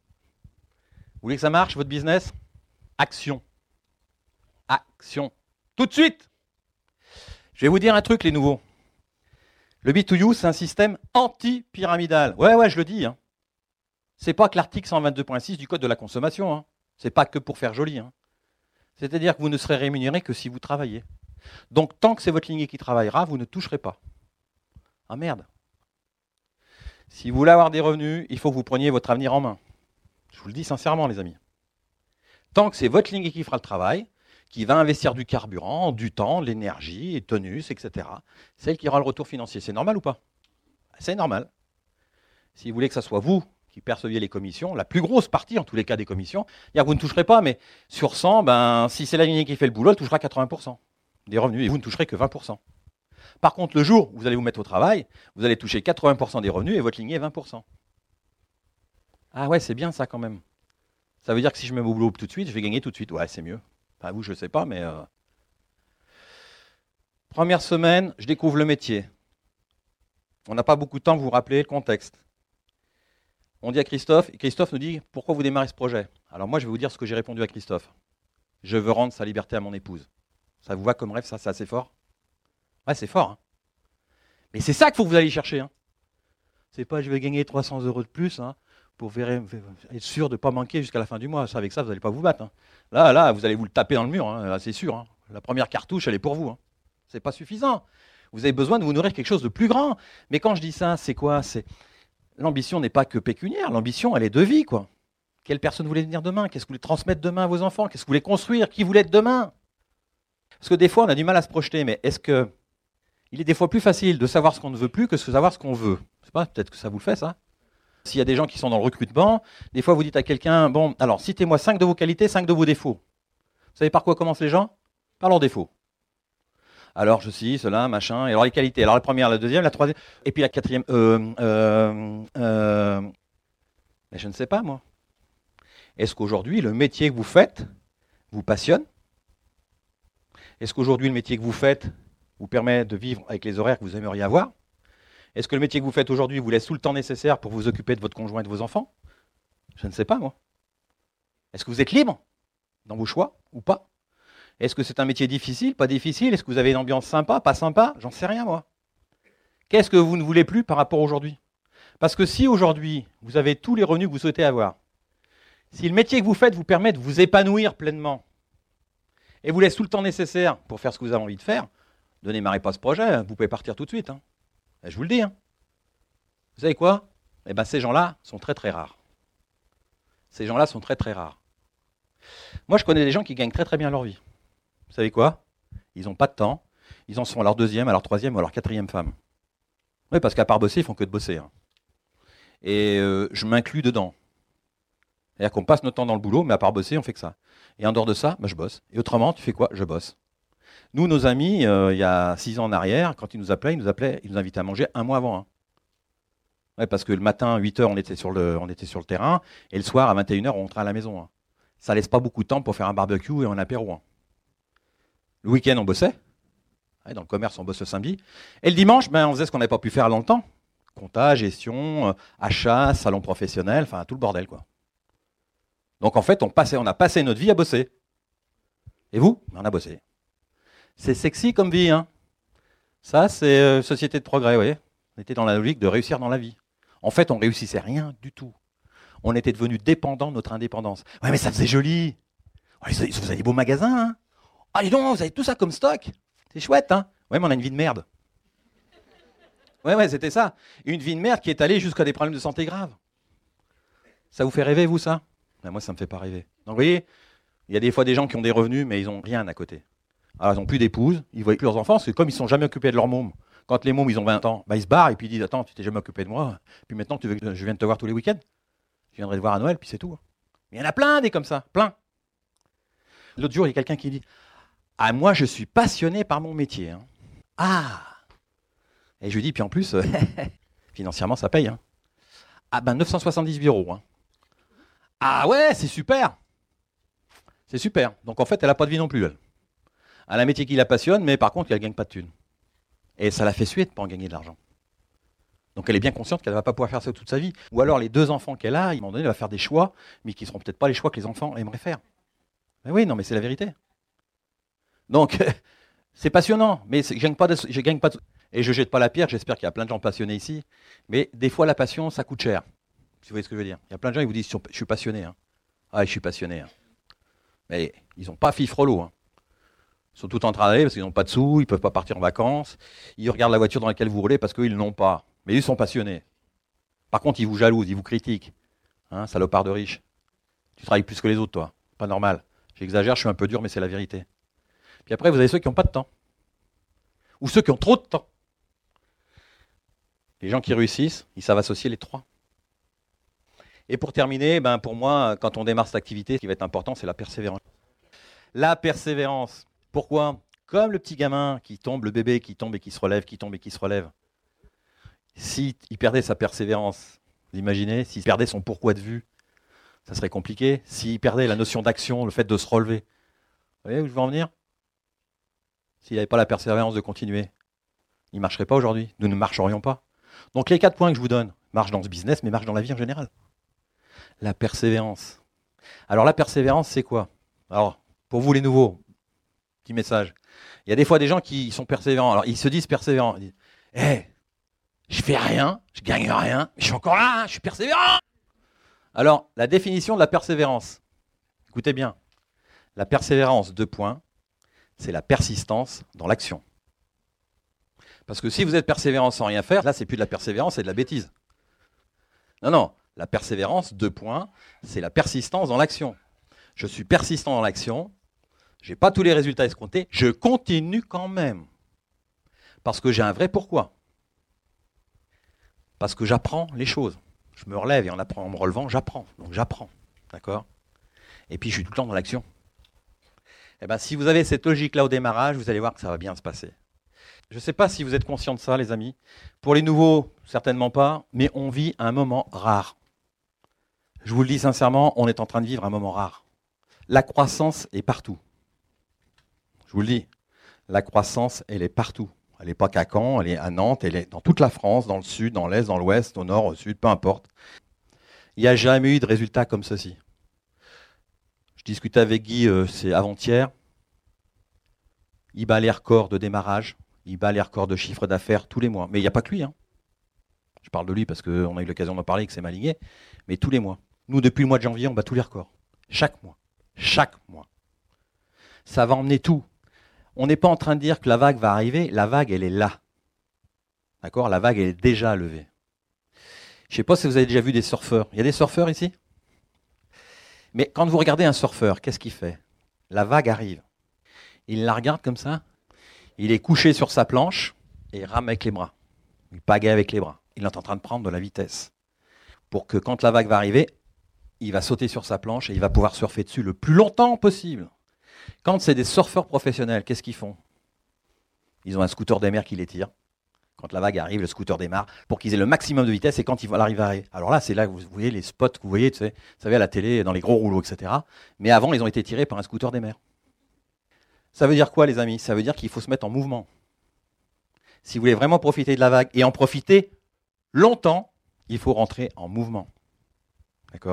Vous voulez que ça marche, votre business? Action. Action. Tout de suite. Je vais vous dire un truc, les nouveaux. Le B deux U, c'est un système anti-pyramidal. Ouais, ouais, je le dis. Hein. C'est pas que l'article cent vingt-deux point six du Code de la consommation. Hein. C'est pas que pour faire joli. Hein. C'est-à-dire que vous ne serez rémunéré que si vous travaillez. Donc, tant que c'est votre lignée qui travaillera, vous ne toucherez pas. Ah merde. Si vous voulez avoir des revenus, il faut que vous preniez votre avenir en main. Je vous le dis sincèrement, les amis. Tant que c'est votre lignée qui fera le travail, qui va investir du carburant, du temps, de l'énergie, et tonus, et cetera, c'est elle qui aura le retour financier. C'est normal ou pas? C'est normal. Si vous voulez que ce soit vous qui perceviez les commissions, la plus grosse partie, en tous les cas, des commissions, c'est-à-dire que vous ne toucherez pas, mais sur cent, ben, si c'est la lignée qui fait le boulot, elle touchera quatre-vingts pour cent des revenus, et vous ne toucherez que vingt pour cent. Par contre, le jour où vous allez vous mettre au travail, vous allez toucher quatre-vingts pour cent des revenus, et votre lignée est vingt pour cent. Ah ouais, c'est bien ça quand même. Ça veut dire que si je me mets au boulot tout de suite, je vais gagner tout de suite. Ouais, c'est mieux. Enfin, vous, je ne sais pas, mais... Euh... Première semaine, je découvre le métier. On n'a pas beaucoup de temps pour vous rappeler le contexte. On dit à Christophe, et Christophe nous dit, pourquoi vous démarrez ce projet? Alors moi, je vais vous dire ce que j'ai répondu à Christophe. Je veux rendre sa liberté à mon épouse. Ça vous va comme rêve, ça? C'est assez fort? Ouais, c'est fort. Hein. Mais c'est ça qu'il faut que vous alliez chercher. Hein. C'est pas, je vais gagner trois cents euros de plus, hein, pour être sûr de ne pas manquer jusqu'à la fin du mois. Ça, avec ça, vous n'allez pas vous battre. Hein. Là, là, vous allez vous le taper dans le mur, hein, là, c'est sûr. Hein. La première cartouche, elle est pour vous. Hein. Ce n'est pas suffisant. Vous avez besoin de vous nourrir quelque chose de plus grand. Mais quand je dis ça, c'est quoi? C'est... L'ambition n'est pas que pécuniaire. L'ambition, elle est de vie, quoi. Quelle personne vous voulez devenir demain? Qu'est-ce que vous voulez transmettre demain à vos enfants? Qu'est-ce que vous voulez construire? Qui vous voulez être demain? Parce que des fois, on a du mal à se projeter. Mais est-ce que il est des fois plus facile de savoir ce qu'on ne veut plus que de savoir ce qu'on veut? Je sais pas, peut-être que ça vous le fait, ça. S'il y a des gens qui sont dans le recrutement, des fois vous dites à quelqu'un, bon, alors citez-moi cinq de vos qualités, cinq de vos défauts. savez par quoi commencent les gens? Par leurs défauts. Alors, ceci, cela, machin, et alors les qualités. Alors la première, la deuxième, la troisième, et puis la quatrième. Euh, euh, euh, mais je ne sais pas, moi. Est-ce qu'aujourd'hui, le métier que vous faites vous passionne? Est-ce qu'aujourd'hui, le métier que vous faites vous permet de vivre avec les horaires que vous aimeriez avoir? Est-ce que le métier que vous faites aujourd'hui vous laisse tout le temps nécessaire pour vous occuper de votre conjoint et de vos enfants? Je ne sais pas, moi. Est-ce que vous êtes libre dans vos choix ou pas? Est-ce que c'est un métier difficile, pas difficile? Est-ce que vous avez une ambiance sympa, pas sympa? J'en sais rien, moi. Qu'est-ce que vous ne voulez plus par rapport à aujourd'hui? Parce que si aujourd'hui, vous avez tous les revenus que vous souhaitez avoir, si le métier que vous faites vous permet de vous épanouir pleinement et vous laisse tout le temps nécessaire pour faire ce que vous avez envie de faire, ne démarrez pas ce projet, vous pouvez partir tout de suite. Hein. Je vous le dis. Hein. Vous savez quoi? Eh ben, ces gens-là sont très très rares. Ces gens-là sont très très rares. Moi, je connais des gens qui gagnent très très bien leur vie. Vous savez quoi? Ils n'ont pas de temps. Ils en sont à leur deuxième, à leur troisième ou à leur quatrième femme. Oui, parce qu'à part bosser, ils font que de bosser. Hein. Et euh, je m'inclus dedans. C'est-à-dire qu'on passe notre temps dans le boulot, mais à part bosser, on fait que ça. Et en dehors de ça, ben, je bosse. Et autrement, tu fais quoi? Je bosse. Nous, nos amis, euh, il y a six ans en arrière, quand ils nous appelaient, ils nous appelaient, ils nous invitaient à manger un mois avant. Hein. Ouais, parce que le matin, à huit heures, on était sur le, on était sur le terrain, et le soir, à vingt et une heures, on rentrait à la maison. Hein. Ça laisse pas beaucoup de temps pour faire un barbecue et un apéro. Hein. Le week-end, on bossait. Ouais, dans le commerce, on bosse le samedi. Et le dimanche, ben, on faisait ce qu'on n'avait pas pu faire dans le temps. Compta, gestion, euh, achat, salon professionnel, enfin tout le bordel, quoi. Donc en fait, on, passait, on a passé notre vie à bosser. Et vous? On a bossé. C'est sexy comme vie, hein. Ça, c'est euh, société de progrès, vous voyez. On était dans la logique de réussir dans la vie. En fait, on réussissait rien du tout. On était devenus dépendants de notre indépendance. Ouais, mais ça faisait joli. Ouais, vous avez des beaux magasins, hein. Ah, dis donc, vous avez tout ça comme stock. C'est chouette, hein. Ouais, mais on a une vie de merde. Ouais, ouais, c'était ça. Une vie de merde qui est allée jusqu'à des problèmes de santé graves. Ça vous fait rêver, vous, ça? Ben, moi, ça ne me fait pas rêver. Donc, vous voyez, il y a des fois des gens qui ont des revenus, mais ils n'ont rien à côté. Alors, ils n'ont plus d'épouse, ils ne voient plus leurs enfants, parce que comme ils ne sont jamais occupés de leur môme, quand les mômes, ils ont vingt ans, bah, ils se barrent et puis ils disent, attends, tu t'es jamais occupé de moi, puis maintenant, tu veux que je vienne te voir tous les week-ends? Je viendrai te voir à Noël, puis c'est tout. Mais il y en a plein des comme ça, plein. L'autre jour, il y a quelqu'un qui dit, ah, moi, je suis passionné par mon métier. Hein. Ah! Et je lui dis, puis en plus, euh, financièrement, ça paye. Hein. Ah ben, neuf cent soixante-dix euros. Hein. Ah ouais, c'est super! C'est super. Donc en fait, elle n'a pas de vie non plus, elle. Elle a un métier qui la passionne, mais par contre, elle ne gagne pas de thunes. Et ça la fait suer de ne pas en gagner de l'argent. Donc elle est bien consciente qu'elle ne va pas pouvoir faire ça toute sa vie. Ou alors les deux enfants qu'elle a, à un moment donné, elle va faire des choix, mais qui ne seront peut-être pas les choix que les enfants aimeraient faire. Mais oui, non, mais c'est la vérité. Donc, c'est passionnant, mais je ne gagne pas de, je gagne pas de, et je ne jette pas la pierre, j'espère qu'il y a plein de gens passionnés ici, mais des fois la passion, ça coûte cher. Si vous voyez ce que je veux dire. Il y a plein de gens qui vous disent, je suis passionné. Hein. Ah, je suis passionné. Hein. Mais ils n'ont pas fifrelot. Hein. Ils sont tout en train d'aller parce qu'ils n'ont pas de sous, ils ne peuvent pas partir en vacances. Ils regardent la voiture dans laquelle vous roulez parce qu'ils n'ont pas. Mais ils sont passionnés. Par contre, ils vous jalousent, ils vous critiquent. Hein, salopard de riche. Tu travailles plus que les autres, toi. Pas normal. J'exagère, je suis un peu dur, mais c'est la vérité. Puis après, vous avez ceux qui n'ont pas de temps. Ou ceux qui ont trop de temps. Les gens qui réussissent, ils savent associer les trois. Et pour terminer, ben pour moi, quand on démarre cette activité, ce qui va être important, c'est la persévérance. La persévérance. Pourquoi? Comme le petit gamin qui tombe, le bébé qui tombe et qui se relève, qui tombe et qui se relève. S'il perdait sa persévérance, vous imaginez, s'il perdait son pourquoi de vue, ça serait compliqué. S'il perdait la notion d'action, le fait de se relever. Vous voyez où je veux en venir? S'il n'avait pas la persévérance de continuer, il ne marcherait pas aujourd'hui. Nous ne marcherions pas. Donc les quatre points que je vous donne marchent dans ce business, mais marchent dans la vie en général. La persévérance. Alors la persévérance, c'est quoi? Alors, pour vous les nouveaux, petit message. Il y a des fois des gens qui sont persévérants. Alors, ils se disent persévérants. Ils disent, hé, hey, je fais rien, je gagne rien, mais je suis encore là, je suis persévérant. Alors, la définition de la persévérance. Écoutez bien. La persévérance, deux points, c'est la persistance dans l'action. Parce que si vous êtes persévérant sans rien faire, là, c'est plus de la persévérance, c'est de la bêtise. Non, non. La persévérance, deux points, c'est la persistance dans l'action. Je suis persistant dans l'action, je n'ai pas tous les résultats escomptés, je continue quand même. Parce que j'ai un vrai pourquoi. Parce que j'apprends les choses. Je me relève et en, apprend, en me relevant, j'apprends. Donc j'apprends. D'accord? Et puis je suis tout le temps dans l'action. Eh ben, si vous avez cette logique-là au démarrage, vous allez voir que ça va bien se passer. Je ne sais pas si vous êtes conscients de ça, les amis. Pour les nouveaux, certainement pas, mais on vit un moment rare. Je vous le dis sincèrement, on est en train de vivre un moment rare. La croissance est partout. Je vous le dis, la croissance, elle est partout. Elle n'est pas qu'à Caen, elle est à Nantes, elle est dans toute la France, dans le sud, dans l'est, dans l'ouest, au nord, au sud, peu importe. Il n'y a jamais eu de résultat comme ceci. Je discutais avec Guy, euh, c'est avant-hier. Il bat les records de démarrage, il bat les records de chiffre d'affaires tous les mois. Mais il n'y a pas que lui. Hein. Je parle de lui parce qu'on a eu l'occasion d'en parler, que c'est Maliguet. Mais tous les mois. Nous, depuis le mois de janvier, on bat tous les records. Chaque mois. Chaque mois. Ça va emmener tout. On n'est pas en train de dire que la vague va arriver. La vague, elle est là. D'accord ? La vague, elle est déjà levée. Je ne sais pas si vous avez déjà vu des surfeurs. Il y a des surfeurs ici ? Mais quand vous regardez un surfeur, qu'est-ce qu'il fait ? La vague arrive. Il la regarde comme ça. Il est couché sur sa planche et il rame avec les bras. Il pagaie avec les bras. Il est en train de prendre de la vitesse. Pour que quand la vague va arriver, il va sauter sur sa planche et il va pouvoir surfer dessus le plus longtemps possible. Quand c'est des surfeurs professionnels, qu'est-ce qu'ils font ? Ils ont un scooter des mers qui les tire. Quand la vague arrive, le scooter démarre pour qu'ils aient le maximum de vitesse et quand il va arriver. Alors là, c'est là que vous voyez les spots que vous voyez, tu sais, vous savez, à la télé, dans les gros rouleaux, et cetera. Mais avant, ils ont été tirés par un scooter des mers. Ça veut dire quoi, les amis ? Ça veut dire qu'il faut se mettre en mouvement. Si vous voulez vraiment profiter de la vague et en profiter longtemps, il faut rentrer en mouvement. D'accord ?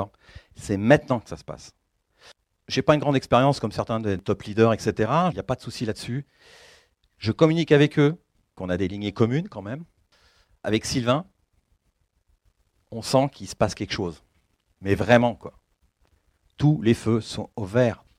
C'est maintenant que ça se passe. Je n'ai pas une grande expérience comme certains des top leaders, et cetera. Il n'y a pas de souci là-dessus. Je communique avec eux, qu'on a des lignées communes quand même. Avec Sylvain, on sent qu'il se passe quelque chose. Mais vraiment, quoi. Tous les feux sont au vert